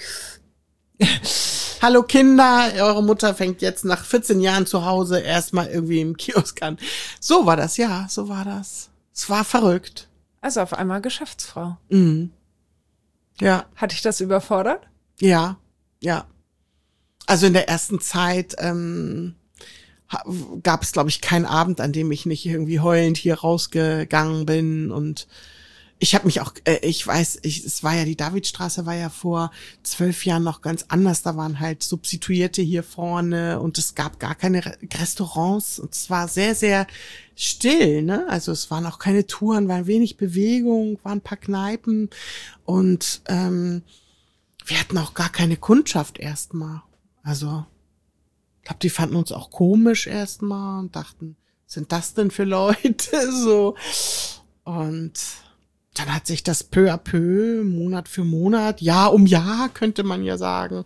C: hallo Kinder, eure Mutter fängt jetzt nach vierzehn Jahren zu Hause erstmal irgendwie im Kiosk an. So war das, ja, so war das. Es war verrückt.
B: Also auf einmal Geschäftsfrau.
C: Mhm. Ja,
B: Hat dich das überfordert?
C: ja, ja. Also in der ersten Zeit ähm, ha- gab es, glaube ich, keinen Abend, an dem ich nicht irgendwie heulend hier rausgegangen bin. Und ich habe mich auch, äh, ich weiß, ich, es war ja, die Davidstraße war ja vor zwölf Jahren noch ganz anders. Da waren halt Substituierte hier vorne und es gab gar keine Re- Restaurants. Und es war sehr, sehr still, ne? Also es waren auch keine Touren, war wenig Bewegung, waren ein paar Kneipen und ähm, wir hatten auch gar keine Kundschaft erstmal. Also, ich glaube, die fanden uns auch komisch erstmal und dachten, was sind das denn für Leute? So. Und dann hat sich das peu à peu, Monat für Monat, Jahr um Jahr, könnte man ja sagen,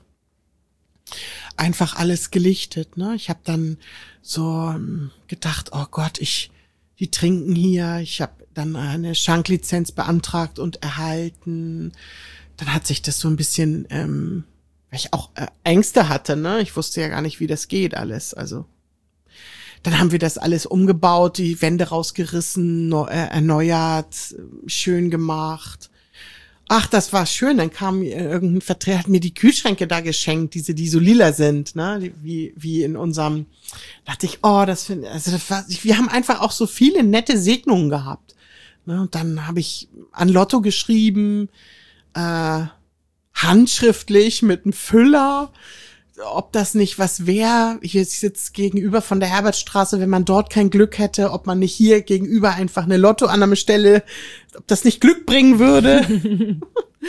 C: einfach alles gelichtet, ne? Ich habe dann so ähm, gedacht, oh Gott, ich, die trinken hier. Ich habe dann eine Schanklizenz beantragt und erhalten. Dann hat sich das so ein bisschen, ähm, weil ich auch äh, Ängste hatte, ne? Ich wusste ja gar nicht, wie das geht alles. Also dann haben wir das alles umgebaut, die Wände rausgerissen, neu, äh, erneuert, schön gemacht. Ach, das war schön. Dann kam äh, irgendein Vertreter, hat mir die Kühlschränke da geschenkt, diese, die so lila sind, ne, die, wie wie in unserem. Da dachte ich, oh, das finde, also das war, wir haben einfach auch so viele nette Segnungen gehabt. Ne, und dann habe ich an Lotto geschrieben, äh, handschriftlich mit einem Füller, ob das nicht was wäre. Hier sitzt gegenüber von der Herbertstraße, wenn man dort kein Glück hätte, ob man nicht hier gegenüber einfach eine Lottoannahmestelle, ob das nicht Glück bringen würde.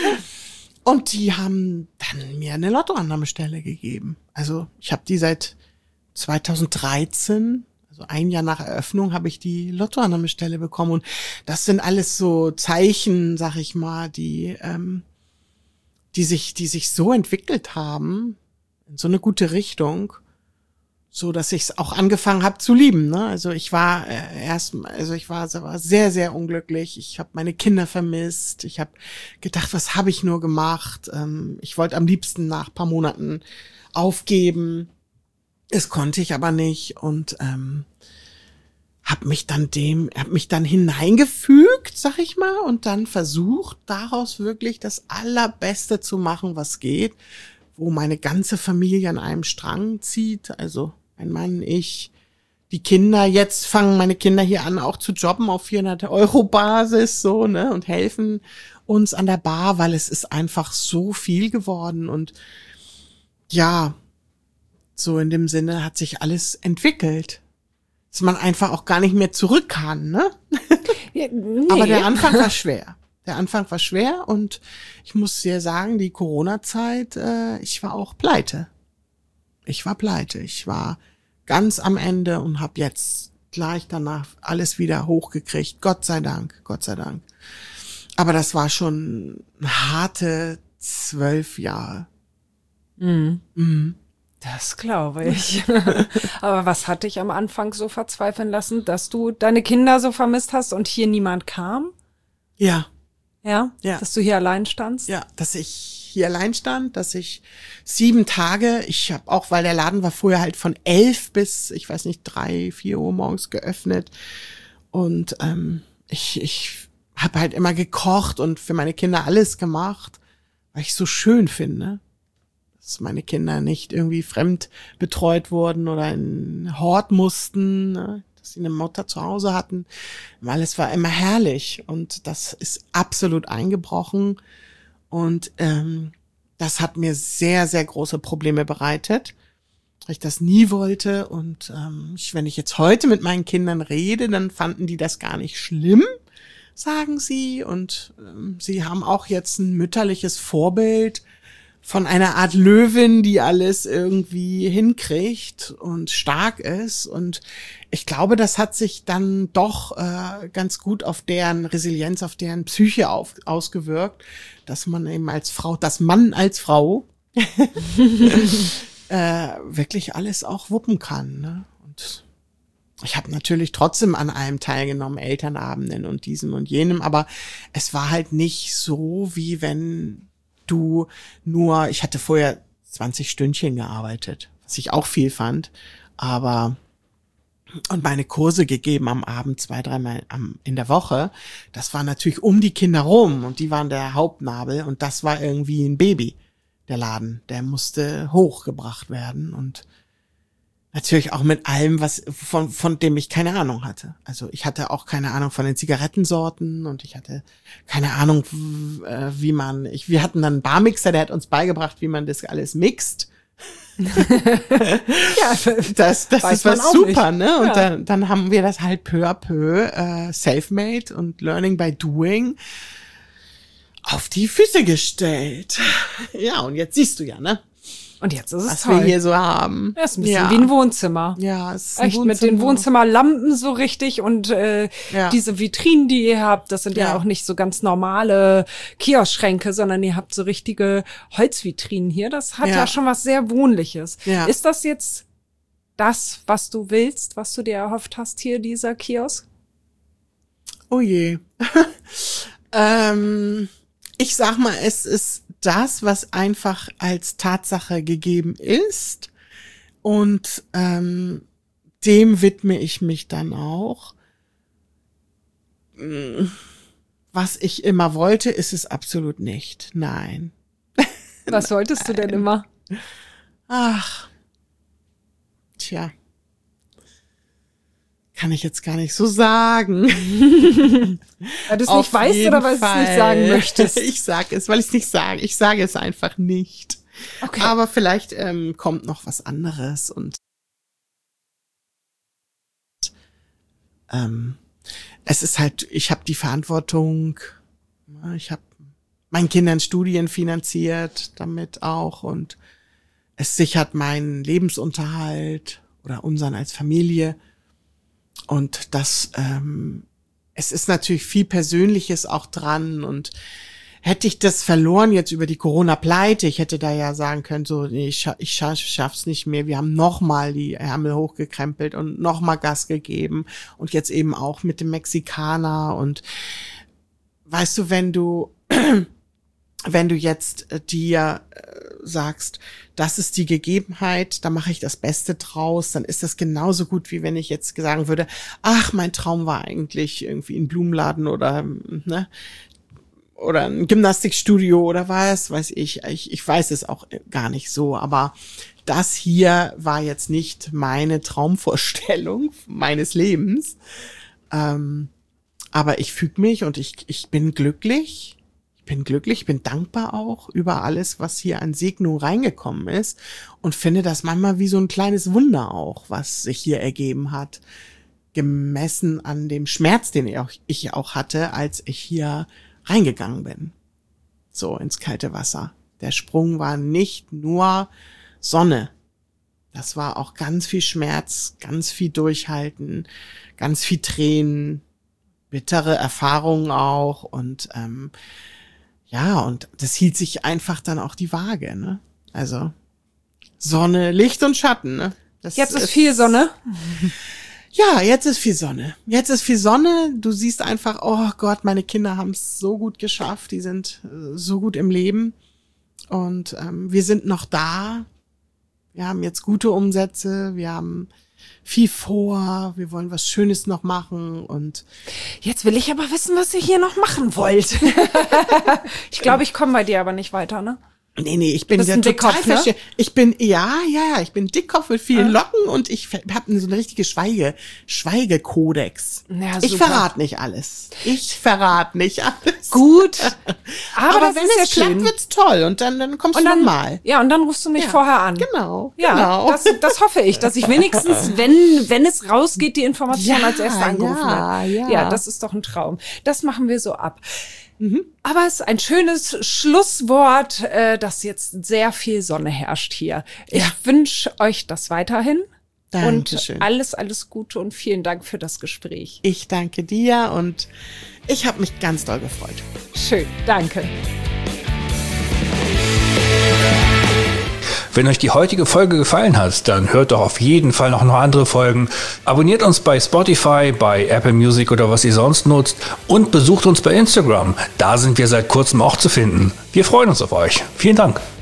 C: Und die haben dann mir eine Lottoannahmestelle gegeben. Also ich habe die seit zweitausenddreizehn, also ein Jahr nach Eröffnung, habe ich die Lottoannahmestelle bekommen. Und das sind alles so Zeichen, sag ich mal, die ähm, die sich, die sich so entwickelt haben, in so eine gute Richtung, so dass ich es auch angefangen habe zu lieben. Ne? Also ich war äh, erst, also ich war, war sehr, sehr unglücklich. Ich habe meine Kinder vermisst. Ich habe gedacht, was habe ich nur gemacht? Ähm, ich wollte am liebsten nach paar Monaten aufgeben. Es konnte ich aber nicht und ähm, habe mich dann dem, habe mich dann hineingefügt, sag ich mal, und dann versucht, daraus wirklich das Allerbeste zu machen, was geht, wo meine ganze Familie an einem Strang zieht, also mein Mann, ich, die Kinder. Jetzt fangen meine Kinder hier an, auch zu jobben auf vierhundert Euro Basis, so, ne, und helfen uns an der Bar, weil es ist einfach so viel geworden und ja, so in dem Sinne hat sich alles entwickelt. dass man einfach auch gar nicht mehr zurück kann, ne?
B: Ja, nee.
C: Aber der Anfang war schwer. Der Anfang war schwer und ich muss dir sagen, die Corona-Zeit, äh, ich war auch pleite. Ich war pleite. Ich war ganz am Ende und habe jetzt gleich danach alles wieder hochgekriegt. Gott sei Dank, Gott sei Dank. Aber das war schon harte zwölf Jahre.
B: Mhm.
C: Mhm.
B: Das glaube ich. Aber was hat dich am Anfang so verzweifeln lassen, dass du deine Kinder so vermisst hast und hier niemand kam?
C: Ja,
B: Ja?
C: Ja.
B: Dass du hier allein standst?
C: ja, dass ich hier allein stand, dass ich sieben Tage, ich habe auch, weil der Laden war vorher halt von elf bis, ich weiß nicht, drei, vier Uhr morgens geöffnet und ähm, ich, ich habe halt immer gekocht und für meine Kinder alles gemacht, weil ich so schön finde, dass meine Kinder nicht irgendwie fremd betreut wurden oder in Hort mussten, ne? Dass sie eine Mutter zu Hause hatten, weil es war immer herrlich und das ist absolut eingebrochen und ähm, das hat mir sehr, sehr große Probleme bereitet, weil ich das nie wollte und ähm, ich, wenn ich jetzt heute mit meinen Kindern rede, dann fanden die das gar nicht schlimm, sagen sie und ähm, sie haben auch jetzt ein mütterliches Vorbild von einer Art Löwin, die alles irgendwie hinkriegt und stark ist. Und ich glaube, das hat sich dann doch äh, ganz gut auf deren Resilienz, auf deren Psyche auf, ausgewirkt, dass man eben als Frau, dass man als Frau äh, wirklich alles auch wuppen kann. Ne? Und ich habe natürlich trotzdem an allem teilgenommen, Elternabenden und diesem und jenem, aber es war halt nicht so, wie wenn du nur, ich hatte vorher zwanzig Stündchen gearbeitet, was ich auch viel fand, aber und meine Kurse gegeben am Abend zwei, dreimal am, in der Woche, das war natürlich um die Kinder rum und die waren der Hauptnabel und das war irgendwie ein Baby, der Laden, der musste hochgebracht werden und natürlich auch mit allem, was von von dem ich keine Ahnung hatte. Also ich hatte auch keine Ahnung von den Zigarettensorten und ich hatte keine Ahnung, wie man. Ich, wir hatten dann einen Barmixer, der hat uns beigebracht, wie man das alles mixt.
B: Ja,
C: das das
B: weiß
C: ist was
B: man auch
C: super,
B: nicht.
C: ne? Und
B: Ja.
C: dann dann haben wir das halt peu à peu äh, self-made und learning by doing auf die Füße gestellt. Ja, und jetzt siehst du ja, ne?
B: Und jetzt ist es
C: Was
B: toll.
C: wir hier so haben.
B: Das ist ein bisschen
C: ja.
B: wie ein Wohnzimmer.
C: Ja, es ist ein
B: Echt, mit den Wohnzimmerlampen so richtig und äh,
C: Ja.
B: diese Vitrinen, die ihr habt, das sind ja.
C: Ja.
B: auch nicht so ganz normale Kioskschränke, sondern ihr habt so richtige Holzvitrinen hier. Das hat ja,
C: Ja.
B: schon was sehr Wohnliches.
C: Ja.
B: Ist das jetzt das, was du willst, was du dir erhofft hast hier, dieser Kiosk?
C: Oh je. ähm, ich sag mal, es ist das, was einfach als Tatsache gegeben ist. Und ähm, dem widme ich mich dann auch. Was ich immer wollte, ist es absolut nicht. Nein.
B: Was wolltest du denn immer?
C: Ach. Tja. Kann ich jetzt gar nicht so sagen.
B: Weil du es
C: Auf
B: nicht weißt
C: jeden
B: oder weil du es nicht
C: Fall.
B: sagen möchtest?
C: Ich sage es, weil ich es nicht sage. Ich sage es einfach nicht.
B: Okay.
C: Aber vielleicht ähm, kommt noch was anderes und ähm, es ist halt, ich habe die Verantwortung, ich habe meinen Kindern Studien finanziert damit auch und es sichert meinen Lebensunterhalt oder unseren als Familie und das, ähm, es ist natürlich viel Persönliches auch dran und hätte ich das verloren jetzt über die Corona-Pleite, ich hätte da ja sagen können, so, nee, ich, scha ich scha schaff's nicht mehr. Wir haben nochmal die Ärmel hochgekrempelt und nochmal Gas gegeben und jetzt eben auch mit dem Mexikaner und weißt du, wenn du, wenn du jetzt äh, dir äh, sagst, das ist die Gegebenheit, da mache ich das Beste draus, dann ist das genauso gut, wie wenn ich jetzt sagen würde, ach, mein Traum war eigentlich irgendwie ein Blumenladen oder, ne, oder ein Gymnastikstudio oder was, weiß ich. ich. Ich weiß es auch gar nicht so, aber das hier war jetzt nicht meine Traumvorstellung meines Lebens. Ähm, aber ich füge mich und ich, ich bin glücklich. Ich bin glücklich, bin dankbar auch über alles, was hier an Segnung reingekommen ist und finde das manchmal wie so ein kleines Wunder auch, was sich hier ergeben hat. gemessen an dem Schmerz, den ich auch, ich auch hatte, als ich hier reingegangen bin. So ins kalte Wasser. Der Sprung war nicht nur Sonne. Das war auch ganz viel Schmerz, ganz viel Durchhalten, ganz viel Tränen, bittere Erfahrungen auch und ähm, ja, und das hielt sich einfach dann auch die Waage, ne? Also Sonne, Licht und Schatten, ne? Das
B: Jetzt ist, ist viel Sonne.
C: Ja, jetzt ist viel Sonne. Jetzt ist viel Sonne. Du siehst einfach, oh Gott, meine Kinder haben es so gut geschafft. Die sind äh, so gut im Leben. Und ähm, wir sind noch da. Wir haben jetzt gute Umsätze. Wir haben viel vor. Wir wollen was Schönes noch machen. Und
B: jetzt will ich aber wissen, was ihr hier noch machen wollt. Ich glaube, ich komme bei dir aber nicht weiter, ne?
C: Nee, nee, ich bin
B: Bist
C: ja
B: ein
C: total
B: Dickkopf, ne?
C: verste- Ich bin, ja, ja, ja, ich bin Dickkopf mit vielen Locken und ich habe so eine richtige Schweige, Schweigekodex.
B: Ja,
C: ich
B: super.
C: verrate nicht alles. Ich verrate nicht alles.
B: Gut. Aber,
C: Aber
B: das
C: wenn
B: ist
C: es
B: ja
C: klappt,
B: schön.
C: wird's toll und dann, dann kommst
B: Und
C: du
B: dann,
C: nochmal.
B: ja, und dann rufst du mich
C: Ja,
B: vorher an.
C: Genau,
B: Ja,
C: genau.
B: das, das hoffe ich, dass ich wenigstens, wenn, wenn es rausgeht, die Information
C: Ja,
B: als erster angerufen
C: ja,
B: habe.
C: ja.
B: Ja, das ist doch ein Traum. Das machen wir so ab. Mhm. Aber es ist ein schönes Schlusswort, äh, dass jetzt sehr viel Sonne herrscht hier. Ich
C: Ja.
B: wünsche euch das weiterhin.
C: Dankeschön.
B: Und alles, alles Gute und vielen Dank für das Gespräch.
C: Ich danke dir und ich habe mich ganz doll gefreut.
B: Schön, danke.
A: Wenn euch die heutige Folge gefallen hat, dann hört doch auf jeden Fall noch, noch andere Folgen. Abonniert uns bei Spotify, bei Apple Music oder was ihr sonst nutzt und besucht uns bei Instagram. Da sind wir seit kurzem auch zu finden. Wir freuen uns auf euch. Vielen Dank.